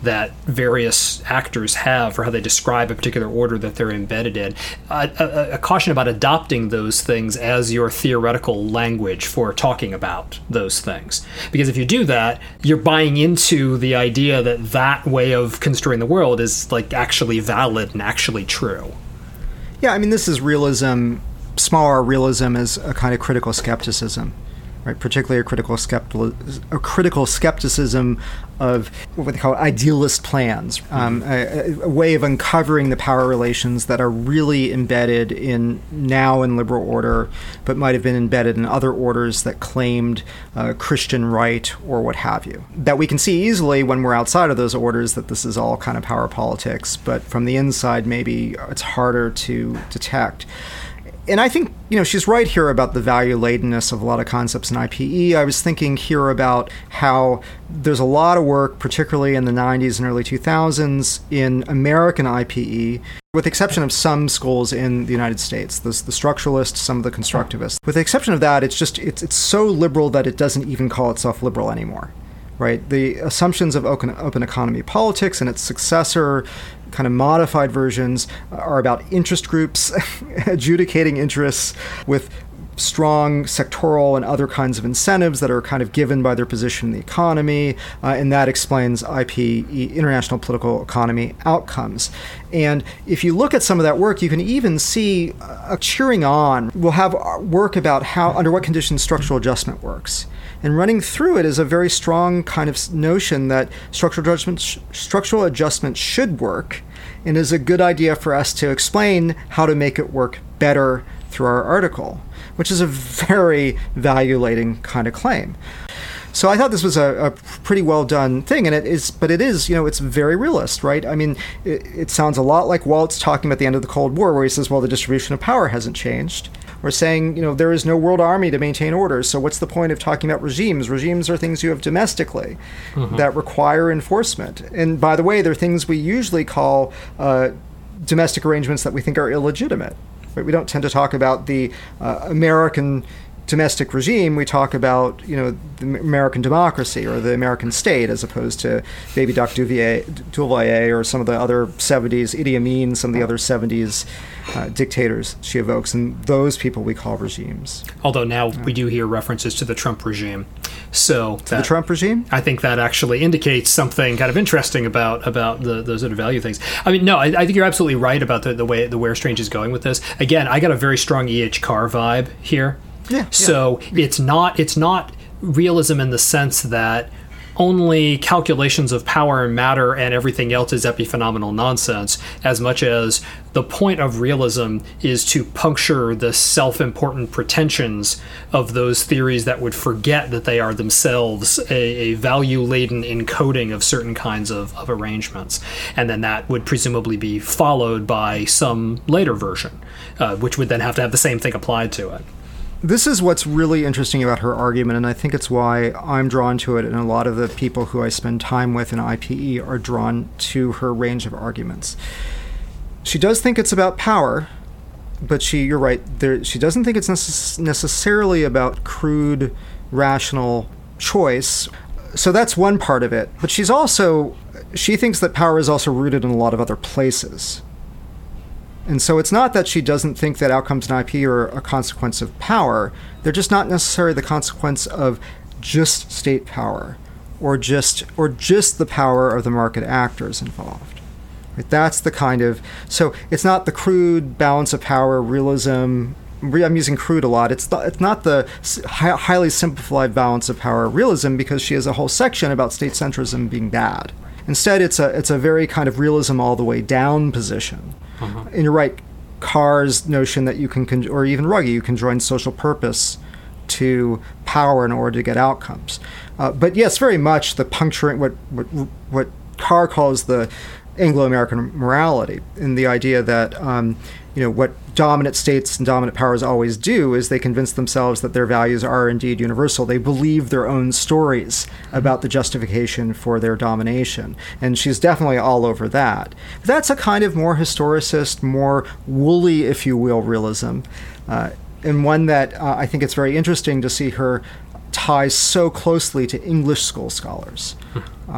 that various actors have for how they describe a particular order that they're embedded in. Uh, a, a caution about adopting those things as your theoretical language for talking about those things. Because if you do that, you're buying into the idea that that way of construing the world is like actually valid and actually true. Yeah, I mean, this is realism. Small r realism is a kind of critical skepticism, right? Particularly a critical skepti- a critical skepticism of what they call idealist plans, um, a, a way of uncovering the power relations that are really embedded in now in liberal order, but might have been embedded in other orders that claimed uh, Christian right or what have you. That we can see easily when we're outside of those orders that this is all kind of power politics, but from the inside, maybe it's harder to detect. And I think, you know, she's right here about the value-ladenness of a lot of concepts in I P E. I was thinking here about how there's a lot of work, particularly in the nineties and early two thousands, in American I P E, with the exception of some schools in the United States, the, the structuralists, some of the constructivists. With the exception of that, it's just, it's, it's so liberal that it doesn't even call itself liberal anymore. Right? The assumptions of open, open economy politics and its successor kind of modified versions are about interest groups, adjudicating interests with strong sectoral and other kinds of incentives that are kind of given by their position in the economy, uh, and that explains I P E, international political economy outcomes. And if you look at some of that work, you can even see a cheering on. We'll have work about how, under what conditions structural adjustment works. And running through it is a very strong kind of notion that structural adjustment, sh- structural adjustment should work, and is a good idea for us to explain how to make it work better through our article, which is a very value-laden kind of claim. So I thought this was a, a pretty well done thing, and it is, but it is, you know, it's very realist, right? I mean, it, it sounds a lot like Waltz talking about the end of the Cold War, where he says, well, the distribution of power hasn't changed. Or saying, you know, there is no world army to maintain order, so what's the point of talking about regimes? Regimes are things you have domestically mm-hmm. that require enforcement. And by the way, they're things we usually call uh, domestic arrangements that we think are illegitimate. Right? We don't tend to talk about the uh, American domestic regime. We talk about, you know, the American democracy or the American state, as opposed to maybe Doctor Duvalier or some of the other seventies, Idi Amin, some of the other seventies uh, dictators she evokes, and those people we call regimes. Although now yeah. we do hear references to the Trump regime. So to the Trump regime? I think that actually indicates something kind of interesting about about the, those sort of value things. I mean, no, I, I think you're absolutely right about the, the way the where Strange is going with this. Again, I got a very strong E H. Carr vibe here. Yeah, so yeah. it's not it's not realism in the sense that only calculations of power and matter and everything else is epiphenomenal nonsense, as much as the point of realism is to puncture the self-important pretensions of those theories that would forget that they are themselves a, a value-laden encoding of certain kinds of, of arrangements. And then that would presumably be followed by some later version, uh, which would then have to have the same thing applied to it. This is what's really interesting about her argument, and I think it's why I'm drawn to it, and a lot of the people who I spend time with in I P E are drawn to her range of arguments. She does think it's about power, but she, you're right, there, she doesn't think it's necess- necessarily about crude, rational choice. So that's one part of it. But she's also, she thinks that power is also rooted in a lot of other places. And so it's not that she doesn't think that outcomes in I P are a consequence of power. They're just not necessarily the consequence of just state power or just or just the power of the market actors involved. Right? That's the kind of... So it's not the crude balance of power, realism. I'm using crude a lot. It's, the, it's not the highly simplified balance of power realism, because she has a whole section about state centrism being bad. Instead, it's a it's a very kind of realism all the way down position. Uh-huh. And you're right, Carr's notion that you can, con- or even Ruggie, you can join social purpose to power in order to get outcomes. Uh, but yes, very much the puncturing, what, what, what Carr calls the Anglo-American morality, in the idea that, um, you know, what dominant states and dominant powers always do is they convince themselves that their values are indeed universal. They believe their own stories about the justification for their domination. And she's definitely all over that. But that's a kind of more historicist, more woolly, if you will, realism. Uh, and one that uh, I think it's very interesting to see her tie so closely to English school scholars. Um,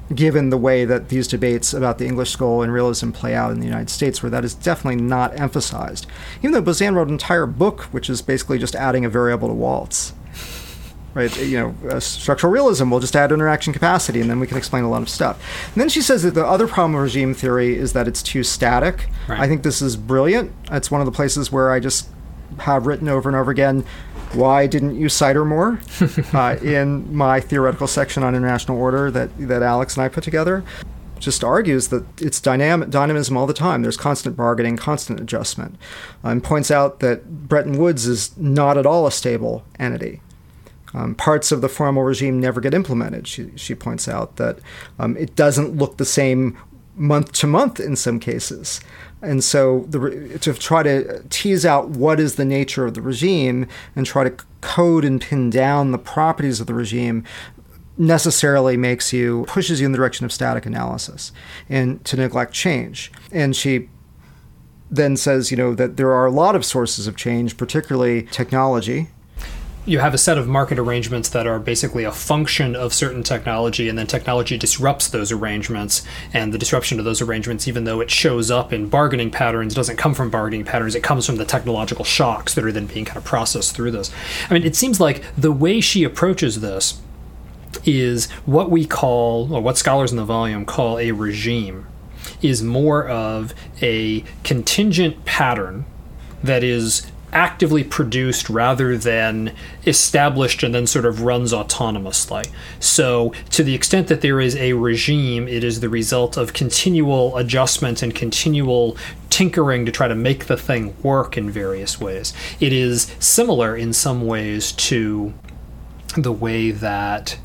given the way that these debates about the English school and realism play out in the United States, where that is definitely not emphasized. Even though Buzan wrote an entire book, which is basically just adding a variable to Waltz. Right? You know, uh, structural realism will just add interaction capacity, and then we can explain a lot of stuff. And then she says that the other problem with regime theory is that it's too static. Right. I think this is brilliant. It's one of the places where I just have written over and over again, why didn't you cite her more uh, in my theoretical section on international order that, that Alex and I put together? Just argues that it's dynamic, dynamism all the time. There's constant bargaining, constant adjustment, uh, and points out that Bretton Woods is not at all a stable entity. Um, parts of the formal regime never get implemented. She, she points out that um, it doesn't look the same month to month in some cases. And so the, to try to tease out what is the nature of the regime and try to code and pin down the properties of the regime necessarily makes you, pushes you in the direction of static analysis and to neglect change. And she then says, you know, that there are a lot of sources of change, particularly technology. You have a set of market arrangements that are basically a function of certain technology, and then technology disrupts those arrangements, and the disruption of those arrangements, even though it shows up in bargaining patterns, doesn't come from bargaining patterns. It comes from the technological shocks that are then being kind of processed through this. I mean, it seems like the way she approaches this is what we call, or what scholars in the volume call, a regime, is more of a contingent pattern that is actively produced rather than established and then sort of runs autonomously. So to the extent that there is a regime, it is the result of continual adjustment and continual tinkering to try to make the thing work in various ways. It is similar in some ways to the way that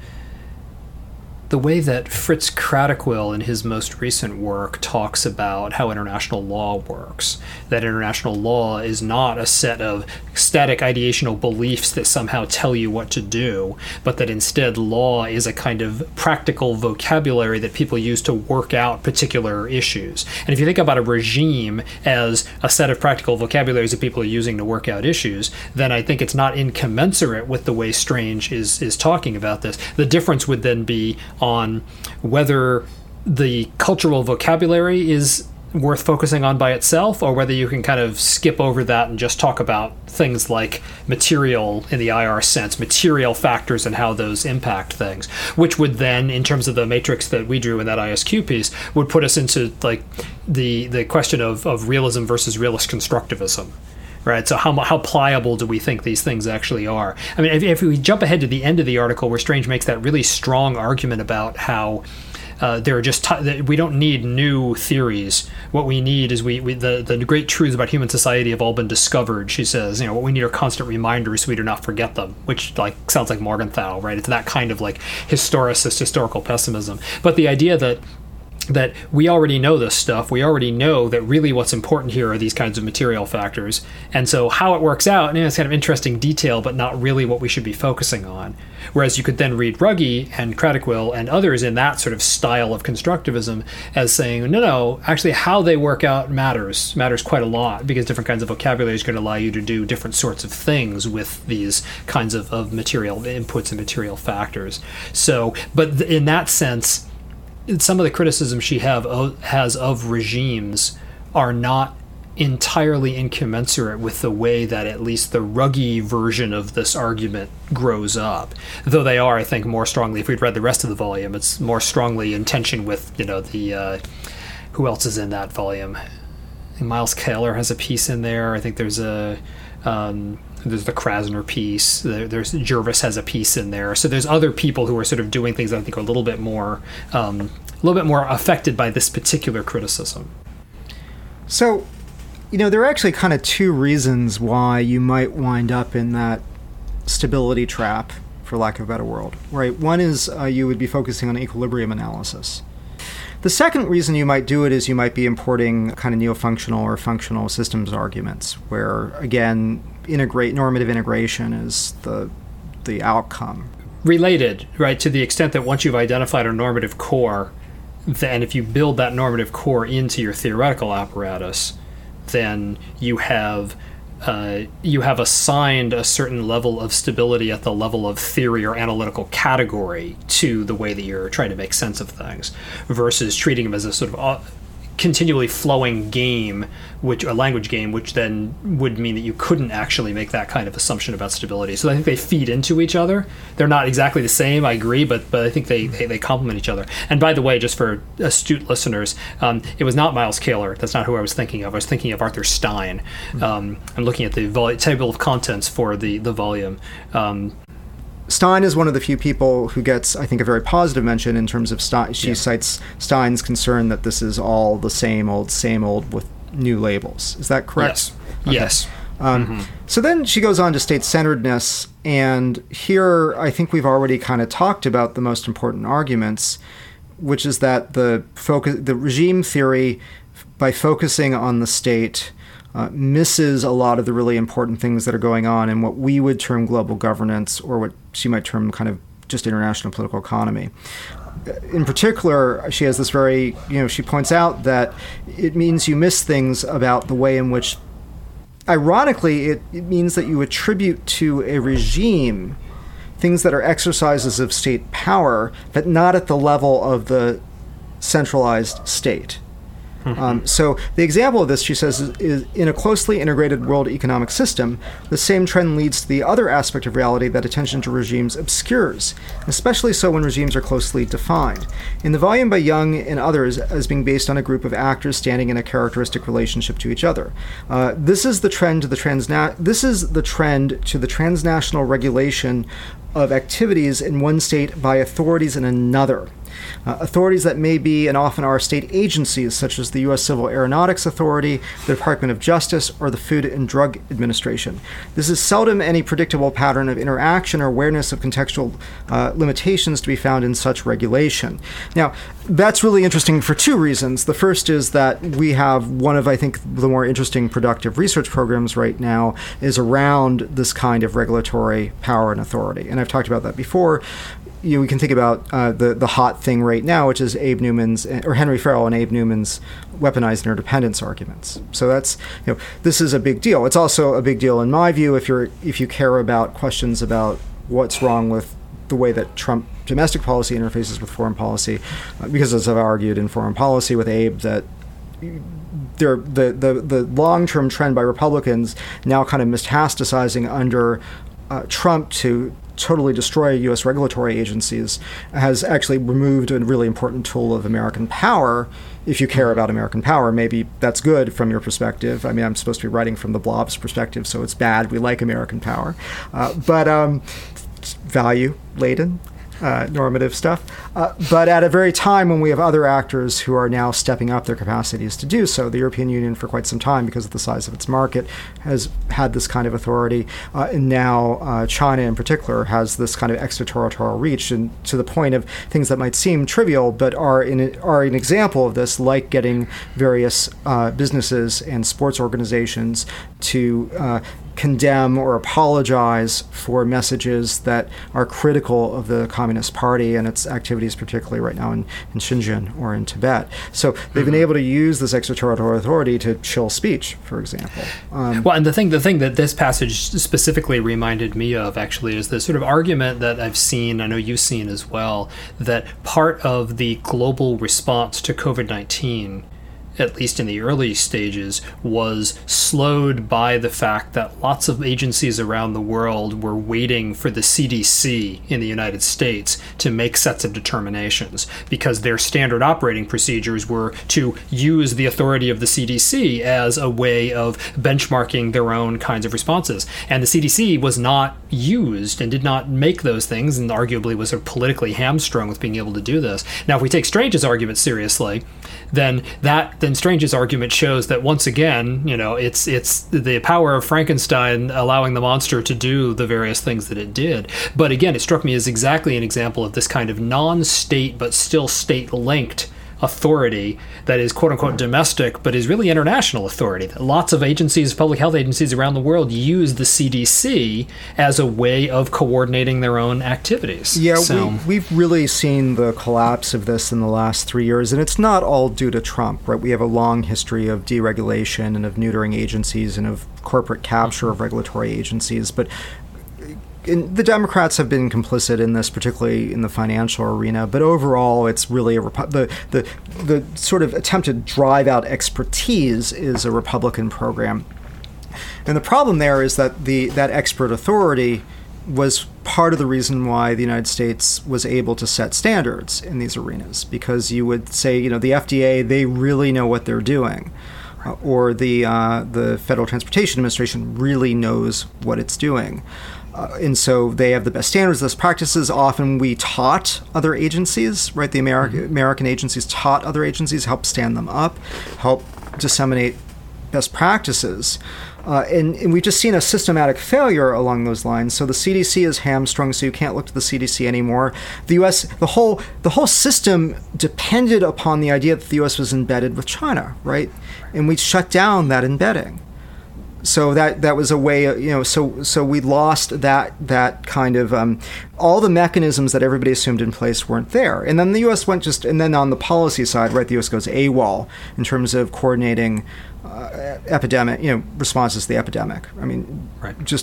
the way that Fritz Kratochwil in his most recent work talks about how international law works. That international law is not a set of static ideational beliefs that somehow tell you what to do, but that instead law is a kind of practical vocabulary that people use to work out particular issues. And if you think about a regime as a set of practical vocabularies that people are using to work out issues, then I think it's not incommensurate with the way Strange is, is talking about this. The difference would then be on whether the cultural vocabulary is worth focusing on by itself, or whether you can kind of skip over that and just talk about things like material in the I R sense, material factors and how those impact things, which would then, in terms of the matrix that we drew in that I S Q piece, would put us into like the the question of, of realism versus realist constructivism. Right, so how how pliable do we think these things actually are? I mean, if, if we jump ahead to the end of the article where Strange makes that really strong argument about how uh, there are just t- we don't need new theories. What we need is we, we the the great truths about human society have all been discovered. She says, you know, what we need are constant reminders so we do not forget them, which like sounds like Morgenthau, right? It's that kind of like historicist historical pessimism. But the idea that that we already know this stuff. We already know that really what's important here are these kinds of material factors. And so how it works out, and it's kind of interesting detail, but not really what we should be focusing on. Whereas you could then read Ruggie and Kratochwil and others in that sort of style of constructivism as saying, no, no, actually how they work out matters, matters quite a lot, because different kinds of vocabulary is going to allow you to do different sorts of things with these kinds of, of material inputs and material factors. So, but in that sense, some of the criticisms she have has of regimes are not entirely incommensurate with the way that at least the Ruggie version of this argument grows up. Though they are, I think, more strongly, if we'd read the rest of the volume, it's more strongly in tension with, you know, the, uh, who else is in that volume? I think Miles Kaler has a piece in there. I think there's a, um, there's the Krasner piece. There, there's Jervis has a piece in there. So there's other people who are sort of doing things that I think are a little bit more, um, a little bit more affected by this particular criticism. So, you know, there are actually kind of two reasons why you might wind up in that stability trap, for lack of a better word. Right? One is uh, you would be focusing on equilibrium analysis. The second reason you might do it is you might be importing kind of neo-functional or functional systems arguments, where, again, integrate normative integration is the the outcome. Related, right, to the extent that once you've identified a normative core, then if you build that normative core into your theoretical apparatus, then you have uh, you have assigned a certain level of stability at the level of theory or analytical category to the way that you're trying to make sense of things, versus treating them as a sort of uh, continually flowing game, which a language game, which then would mean that you couldn't actually make that kind of assumption about stability. So I think they feed into each other. They're not exactly the same, I agree, but but I think they they, they complement each other. And by the way, just for astute listeners, um, it was not Miles Kaler. That's not who I was thinking of. I was thinking of Arthur Stein. Um, I'm looking at the vol- table of contents for the the volume. Um, Stein is one of the few people who gets, I think, a very positive mention in terms of Stein. She yeah. cites Stein's concern that this is all the same old, same old with new labels. Is that correct? Yes. Okay. Yes. Um, mm-hmm. So then she goes on to state-centeredness, and here I think we've already kind of talked about the most important arguments, which is that the focus, the regime theory, by focusing on the state, Uh, misses a lot of the really important things that are going on in what we would term global governance, or what she might term kind of just international political economy. In particular, she has this very, you know, she points out that it means you miss things about the way in which, ironically, it, it means that you attribute to a regime things that are exercises of state power, but not at the level of the centralized state. Mm-hmm. Um, so the example of this, she says, is, is in a closely integrated world economic system, the same trend leads to the other aspect of reality that attention to regimes obscures, especially so when regimes are closely defined. In the volume by Young and others as being based on a group of actors standing in a characteristic relationship to each other. Uh, this is the trend to the transna- This is the trend to the transnational regulation of activities in one state by authorities in another. Uh, authorities that may be and often are state agencies, such as the U S Civil Aeronautics Authority, the Department of Justice, or the Food and Drug Administration. This is seldom any predictable pattern of interaction or awareness of contextual uh, limitations to be found in such regulation. Now, that's really interesting for two reasons. The first is that we have one of, I think, the more interesting productive research programs right now is around this kind of regulatory power and authority. And I've talked about that before. You know, we can think about uh, the the hot thing right now, which is Abe Newman's or Henry Farrell and Abe Newman's weaponized interdependence arguments. So that's, you know, this is a big deal. It's also a big deal in my view if you're if you care about questions about what's wrong with the way that Trump domestic policy interfaces with foreign policy, uh, because as I've argued in foreign policy with Abe that there, the the the long-term trend by Republicans now kind of metastasizing under uh, Trump to totally destroy U S regulatory agencies has actually removed a really important tool of American power. If you care about American power, maybe that's good from your perspective. I mean, I'm supposed to be writing from the blob's perspective, so it's bad. We like American power. Uh, but um, value-laden. Uh, normative stuff, uh, but at a very time when we have other actors who are now stepping up their capacities to do so. The European Union, for quite some time, because of the size of its market, has had this kind of authority, uh, and now uh, China in particular has this kind of extraterritorial reach, and to the point of things that might seem trivial, but are in are an example of this, like getting various uh, businesses and sports organizations to uh, condemn or apologize for messages that are critical of the Communist Party and its activities, particularly right now in, in Xinjiang or in Tibet. So they've mm-hmm. been able to use this extraterritorial authority to chill speech, for example. Um, well, and the thing, the thing that this passage specifically reminded me of, actually, is the sort of argument that I've seen, I know you've seen as well, that part of the global response to covid nineteen, at least in the early stages, was slowed by the fact that lots of agencies around the world were waiting for the C D C in the United States to make sets of determinations, because their standard operating procedures were to use the authority of the C D C as a way of benchmarking their own kinds of responses. And the C D C was not used and did not make those things, and arguably was sort of politically hamstrung with being able to do this. Now, if we take Strange's argument seriously, then that then Strange's argument shows that once again, you know, it's it's the power of Frankenstein allowing the monster to do the various things that it did. But again, it struck me as exactly an example of this kind of non-state but still state-linked authority that is quote-unquote domestic but is really international authority. Lots of agencies, public health agencies around the world use the C D C as a way of coordinating their own activities. Yeah, so, we, we've really seen the collapse of this in the last three years, and it's not all due to Trump, right? We have a long history of deregulation and of neutering agencies and of corporate capture of regulatory agencies, but And the Democrats have been complicit in this, particularly in the financial arena. But overall, it's really a Repu- the the the sort of attempt to drive out expertise is a Republican program. And the problem there is that the that expert authority was part of the reason why the United States was able to set standards in these arenas, because you would say, you know, the F D A, they really know what they're doing. Uh, or the uh, the Federal Transportation Administration really knows what it's doing. Uh, and so they have the best standards, best practices. Often we taught other agencies, right? The Ameri- mm-hmm. American agencies taught other agencies, helped stand them up, help disseminate best practices. Uh, and, and we've just seen a systematic failure along those lines. So the C D C is hamstrung, so you can't look to the C D C anymore. The U S, the whole the whole system depended upon the idea that the U S was embedded with China, right? And we shut down that embedding. So that that was a way, you know, so so we lost that that kind of, um, all the mechanisms that everybody assumed in place weren't there. And then the U S went just, and then on the policy side, right, the U S goes AWOL in terms of coordinating uh, epidemic, you know, responses to the epidemic. I mean, right. just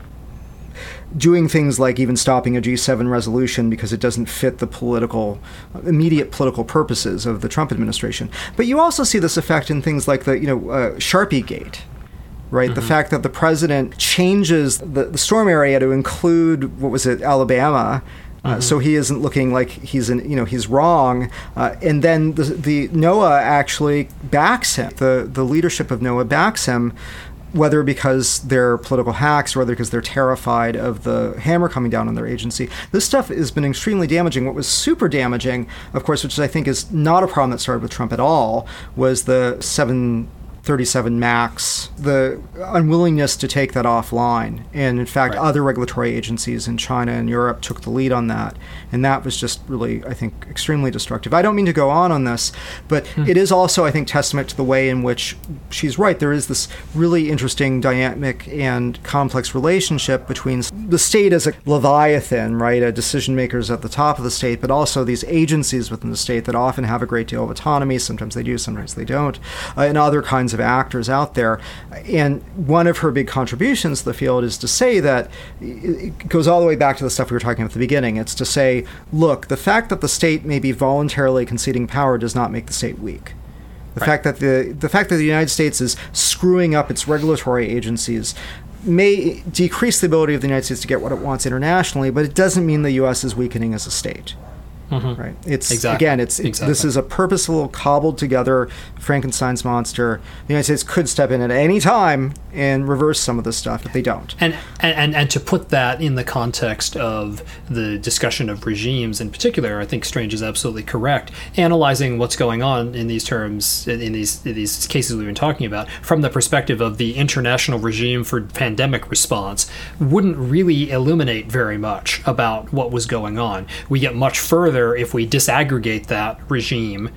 doing things like even stopping a G seven resolution because it doesn't fit the political, immediate political purposes of the Trump administration. But you also see this effect in things like the, you know, uh, Sharpie Gate. Right, mm-hmm. The fact that the president changes the, the storm area to include, what was it, Alabama, uh, mm-hmm. so he isn't looking like he's in, you know, he's wrong, uh, and then the, the NOAA actually backs him. The the leadership of NOAA backs him, whether because they're political hacks or whether because they're terrified of the hammer coming down on their agency. This stuff has been extremely damaging. What was super damaging, of course, which I think is not a problem that started with Trump at all, was the seven thirty-seven MAX, the unwillingness to take that offline. And in fact, right. other regulatory agencies in China and Europe took the lead on that. And that was just really, I think, extremely destructive. I don't mean to go on on this, but hmm. it is also, I think, testament to the way in which she's right. There is this really interesting dynamic and complex relationship between the state as a leviathan, right, a decision makers at the top of the state, but also these agencies within the state that often have a great deal of autonomy. Sometimes they do, sometimes they don't, uh, and other kinds of actors out there. And one of her big contributions to the field is to say that, it goes all the way back to the stuff we were talking about at the beginning. It's to say, look, the fact that the state may be voluntarily conceding power does not make the state weak. The right. fact that the the fact that the United States is screwing up its regulatory agencies may decrease the ability of the United States to get what it wants internationally, but it doesn't mean the U S is weakening as a state. Mm-hmm. Right. It's exactly. again. It's exactly. This is a purposeful, cobbled together Frankenstein's monster. The United States could step in at any time and reverse some of this stuff, but they don't. And and and to put that in the context of the discussion of regimes in particular, I think Strange is absolutely correct. Analyzing what's going on in these terms, in these in these cases we've been talking about, from the perspective of the international regime for pandemic response, wouldn't really illuminate very much about what was going on. We get much further if we disaggregate that regime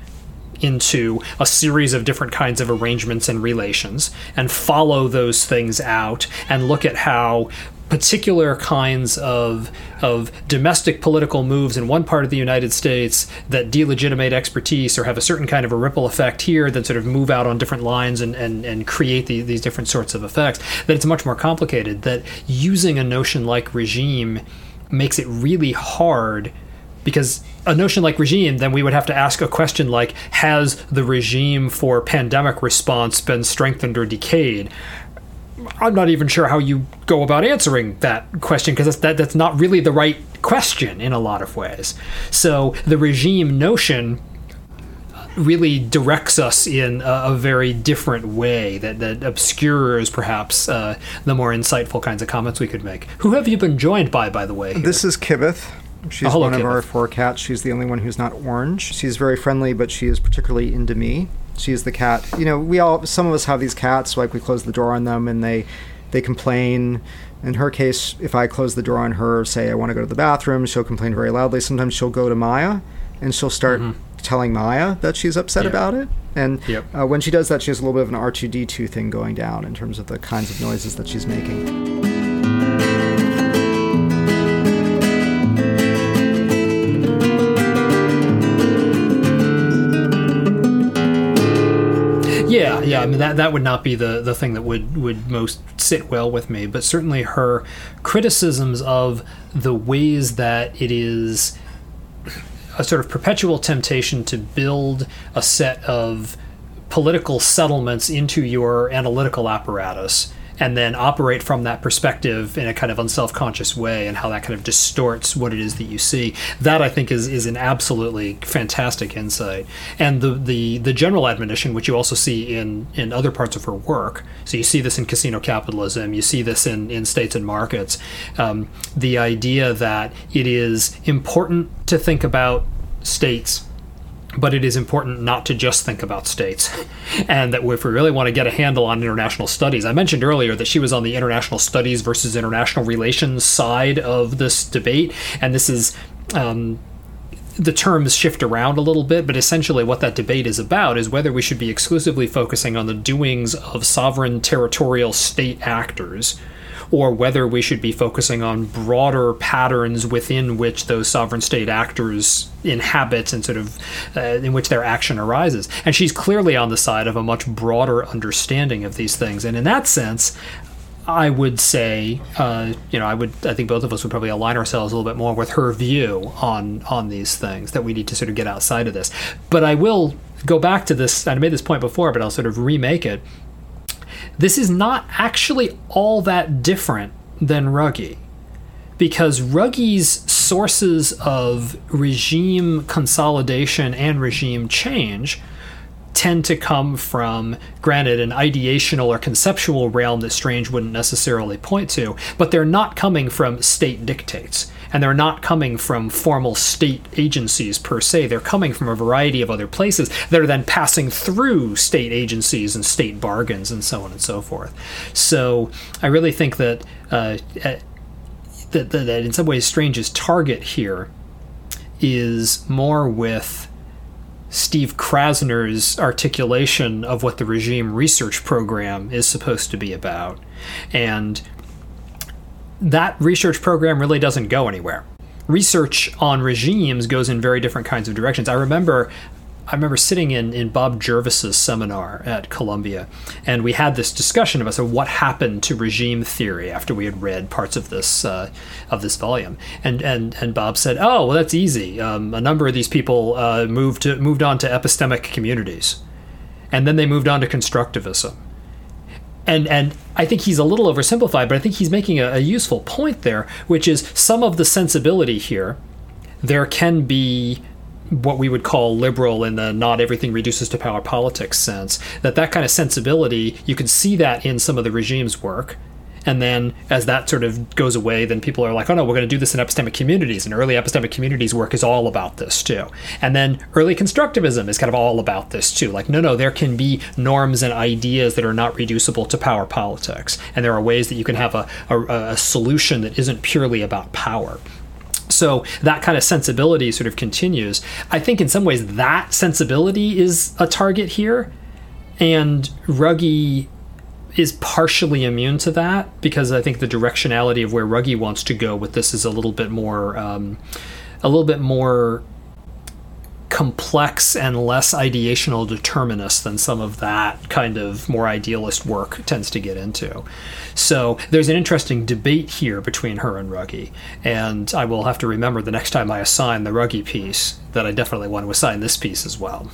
into a series of different kinds of arrangements and relations and follow those things out and look at how particular kinds of of domestic political moves in one part of the United States that delegitimate expertise or have a certain kind of a ripple effect here that sort of move out on different lines and, and, and create the, these different sorts of effects, that it's much more complicated, that using a notion like regime makes it really hard. Because a notion like regime, then we would have to ask a question like, has the regime for pandemic response been strengthened or decayed? I'm not even sure how you go about answering that question, because that's, that, that's not really the right question in a lot of ways. So the regime notion really directs us in a, a very different way that, that obscures perhaps uh, the more insightful kinds of comments we could make. Who have you been joined by, by the way? Here? This is Kibith. She's oh, hello, one of Kibith. Our four cats. She's the only one who's not orange. She's very friendly, but she is particularly into me. She's the cat. You know, we all, some of us have these cats, like we close the door on them and they, they complain. In her case, if I close the door on her, say I want to go to the bathroom, she'll complain very loudly. Sometimes she'll go to Maya and she'll start mm-hmm. telling Maya that she's upset yep. about it. And yep. uh, when she does that, she has a little bit of an R two D two thing going down in terms of the kinds of noises that she's making. Yeah, yeah. I mean, that that would not be the, the thing that would, would most sit well with me. But certainly her criticisms of the ways that it is a sort of perpetual temptation to build a set of political settlements into your analytical apparatus and then operate from that perspective in a kind of unself-conscious way, and how that kind of distorts what it is that you see. That, I think, is is an absolutely fantastic insight. And the the, the general admonition, which you also see in, in other parts of her work, so you see this in Casino Capitalism, you see this in, in States and Markets, um, the idea that it is important to think about states, but it is important not to just think about states. And that if we really want to get a handle on international studies, I mentioned earlier that she was on the international studies versus international relations side of this debate. And this is, um, the terms shift around a little bit, but essentially what that debate is about is whether we should be exclusively focusing on the doings of sovereign territorial state actors, or whether we should be focusing on broader patterns within which those sovereign state actors inhabit and sort of uh, in which their action arises. And she's clearly on the side of a much broader understanding of these things. And in that sense, I would say, uh, you know, I would, I think both of us would probably align ourselves a little bit more with her view on on these things, that we need to sort of get outside of this. But I will go back to this, I made this point before, but I'll sort of remake it. This is not actually all that different than Ruggie, because Ruggie's sources of regime consolidation and regime change tend to come from, granted, an ideational or conceptual realm that Strange wouldn't necessarily point to, but they're not coming from state dictates, and they're not coming from formal state agencies per se. They're coming from a variety of other places that are then passing through state agencies and state bargains and so on and so forth. So I really think that, uh, that, that, that in some ways Strange's target here is more with Steve Krasner's articulation of what the regime research program is supposed to be about. And that research program really doesn't go anywhere. Research on regimes goes in very different kinds of directions. I remember I remember sitting in, in Bob Jervis's seminar at Columbia, and we had this discussion about so what happened to regime theory after we had read parts of this uh, of this volume. And, and and Bob said, "Oh, well, that's easy. Um, a number of these people uh, moved to, moved on to epistemic communities, and then they moved on to constructivism." And and I think he's a little oversimplified, but I think he's making a, a useful point there, which is some of the sensibility here. There can be what we would call liberal in the not everything reduces to power politics sense, that that kind of sensibility, you can see that in some of the regime's work. And then as that sort of goes away, then people are like, oh no, we're going to do this in epistemic communities. And early epistemic communities work is all about this too. And then early constructivism is kind of all about this too. Like, no, no, there can be norms and ideas that are not reducible to power politics. And there are ways that you can have a, a, a solution that isn't purely about power. So that kind of sensibility sort of continues. I think in some ways that sensibility is a target here, and Ruggie is partially immune to that, because I think the directionality of where Ruggie wants to go with this is a little bit more, um, a little bit more complex and less ideational determinist than some of that kind of more idealist work tends to get into. So there's an interesting debate here between her and Ruggie, and I will have to remember the next time I assign the Ruggie piece that I definitely want to assign this piece as well.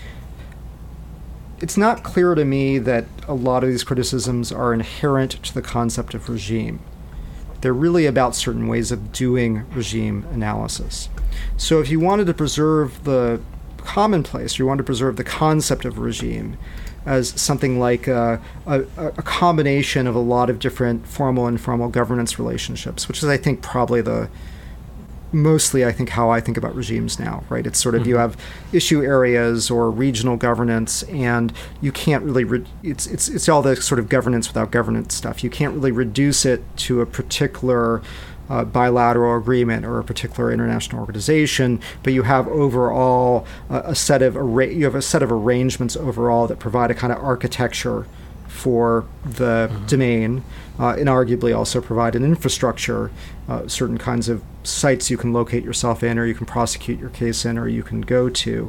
It's not clear to me that a lot of these criticisms are inherent to the concept of regime. They're really about certain ways of doing regime analysis. So if you wanted to preserve the commonplace, you wanted to preserve the concept of regime as something like a, a, a combination of a lot of different formal and informal governance relationships, which is, I think, probably the mostly, I think, how I think about regimes now, right? It's sort of, mm-hmm. you have issue areas or regional governance, and you can't really, re- it's, it's, it's all the sort of governance without governance stuff. You can't really reduce it to a particular uh, bilateral agreement or a particular international organization, but you have overall uh, a set of arra- you have a set of arrangements overall that provide a kind of architecture for the mm-hmm. domain, uh, and arguably also provide an infrastructure, uh, certain kinds of sites you can locate yourself in, or you can prosecute your case in, or you can go to.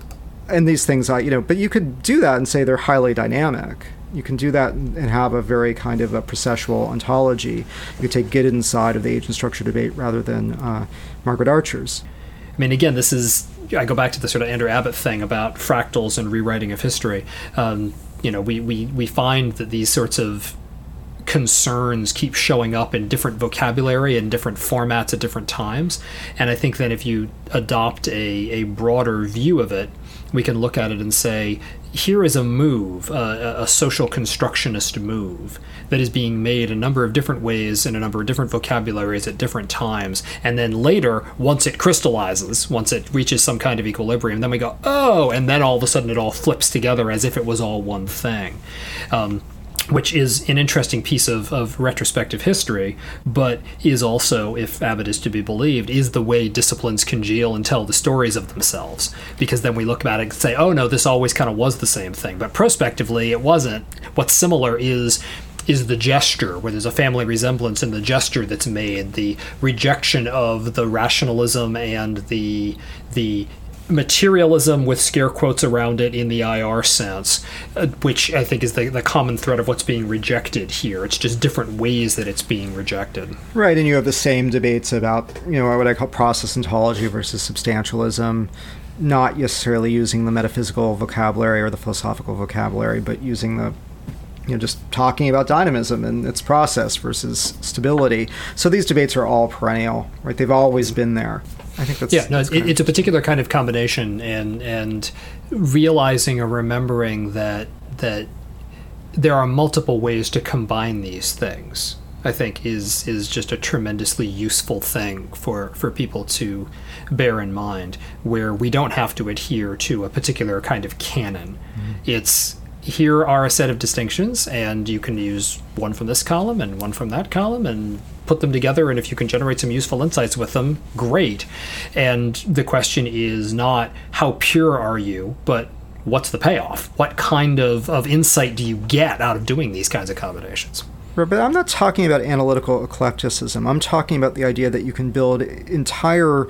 And these things, uh, you know, but you could do that and say they're highly dynamic. You can do that and have a very kind of a processual ontology. You could take Giddens' side of the agent structure debate rather than uh, Margaret Archer's. I mean, again, this is, I go back to the sort of Andrew Abbott thing about fractals and rewriting of history. Um, you know, we, we, we find that these sorts of concerns keep showing up in different vocabulary and different formats at different times. And I think that if you adopt a, a broader view of it, we can look at it and say, here is a move, uh, a social constructionist move that is being made a number of different ways in a number of different vocabularies at different times. And then later, once it crystallizes, once it reaches some kind of equilibrium, then we go, oh, and then all of a sudden it all flips together as if it was all one thing. Um, which is an interesting piece of, of retrospective history, but is also, if Abbott is to be believed, is the way disciplines congeal and tell the stories of themselves. Because then we look at it and say, oh no, this always kind of was the same thing. But prospectively, it wasn't. What's similar is is the gesture, where there's a family resemblance in the gesture that's made, the rejection of the rationalism and the the materialism with scare quotes around it in the I R sense, uh, which I think is the, the common thread of what's being rejected here. It's just different ways that it's being rejected. Right, and you have the same debates about, you know, what I call process ontology versus substantialism, not necessarily using the metaphysical vocabulary or the philosophical vocabulary, but using the, you know, just talking about dynamism and its process versus stability. So these debates are all perennial, right? They've always been there. I think that's yeah. No, that's it, it's a particular kind of combination, and and realizing or remembering that that there are multiple ways to combine these things, I think, is is just a tremendously useful thing for for people to bear in mind, where we don't have to adhere to a particular kind of canon. Mm-hmm. It's here are a set of distinctions, and you can use one from this column and one from that column and put them together, and if you can generate some useful insights with them, great. And the question is not how pure are you, but what's the payoff? What kind of, of insight do you get out of doing these kinds of combinations? Right, but I'm not talking about analytical eclecticism. I'm talking about the idea that you can build entire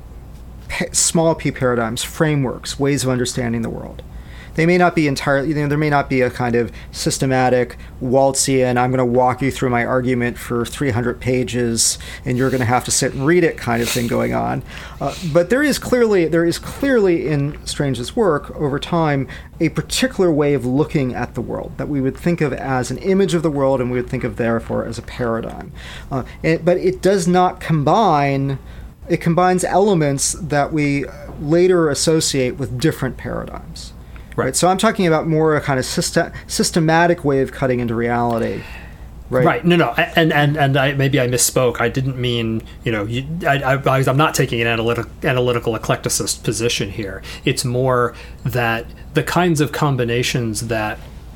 pa- small p paradigms, frameworks, ways of understanding the world. They may not be entirely, you know, there may not be a kind of systematic Waltzian, I'm going to walk you through my argument for three hundred pages and you're going to have to sit and read it kind of thing going on. Uh, but there is clearly, there is clearly in Strange's work over time a particular way of looking at the world that we would think of as an image of the world, and we would think of therefore as a paradigm. Uh, and, but it does not combine, it combines elements that we later associate with different paradigms. Right. So I'm talking about more a kind of system, systematic way of cutting into reality. Right. Right. No, no. And and and I maybe I misspoke. I didn't mean, you know, you, I, I, I'm not taking an analytic, analytical eclecticist position here. It's more that the kinds of combinations that,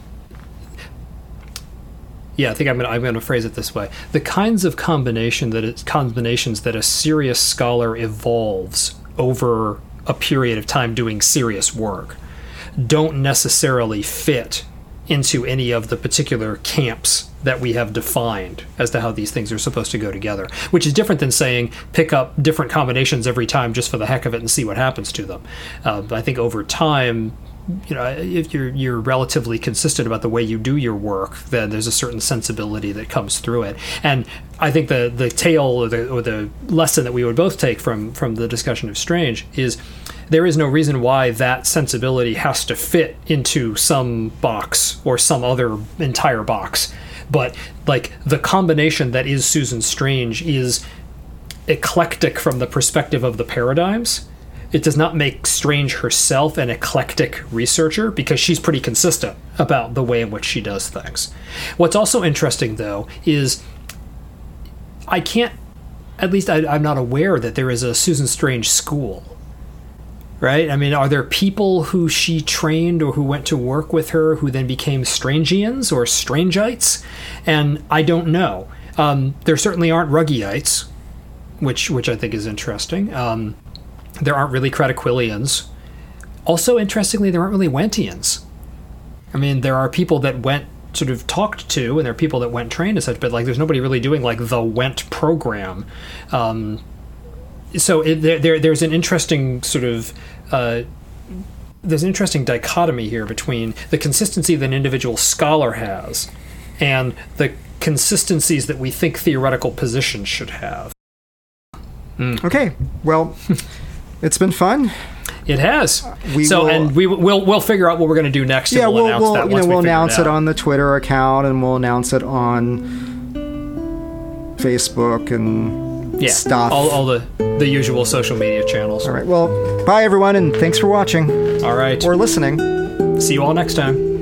yeah, I think I'm going I'm going to phrase it this way: the kinds of combination that it's combinations that a serious scholar evolves over a period of time doing serious work don't necessarily fit into any of the particular camps that we have defined as to how these things are supposed to go together, which is different than saying pick up different combinations every time just for the heck of it and see what happens to them. Uh, I think over time, you know, if you're you're relatively consistent about the way you do your work, then there's a certain sensibility that comes through it. And I think the the tale or the or the lesson that we would both take from from the discussion of Strange is there is no reason why that sensibility has to fit into some box or some other entire box. But like the combination that is Susan Strange is eclectic from the perspective of the paradigms. It does not make Strange herself an eclectic researcher, because she's pretty consistent about the way in which she does things. What's also interesting, though, is I can't, at least I, I'm not aware that there is a Susan Strange school, right? I mean, are there people who she trained or who went to work with her who then became Strangians or Strangeites? And I don't know. Um, there certainly aren't Ruggyites, which which I think is interesting. Um, there aren't really Crataquilians. Also, interestingly, there aren't really Wentians. I mean, there are people that Went sort of talked to, and there are people that Went trained and such, but like, there's nobody really doing like the Went program. Um, so it, there, there, there's an interesting sort of uh, there's an interesting dichotomy here between the consistency that an individual scholar has and the consistencies that we think theoretical positions should have. Mm. Okay, well, it's been fun. It has. We so, will, and we we'll we'll figure out what we're going to do next. Yeah, and we'll, we'll announce we'll, that you once know, we we'll figure announce it, it out. on the Twitter account, and we'll announce it on Facebook and yeah, stuff. all all the the usual social media channels. All right. Well, bye everyone, and thanks for watching. All right. Or listening. See you all next time.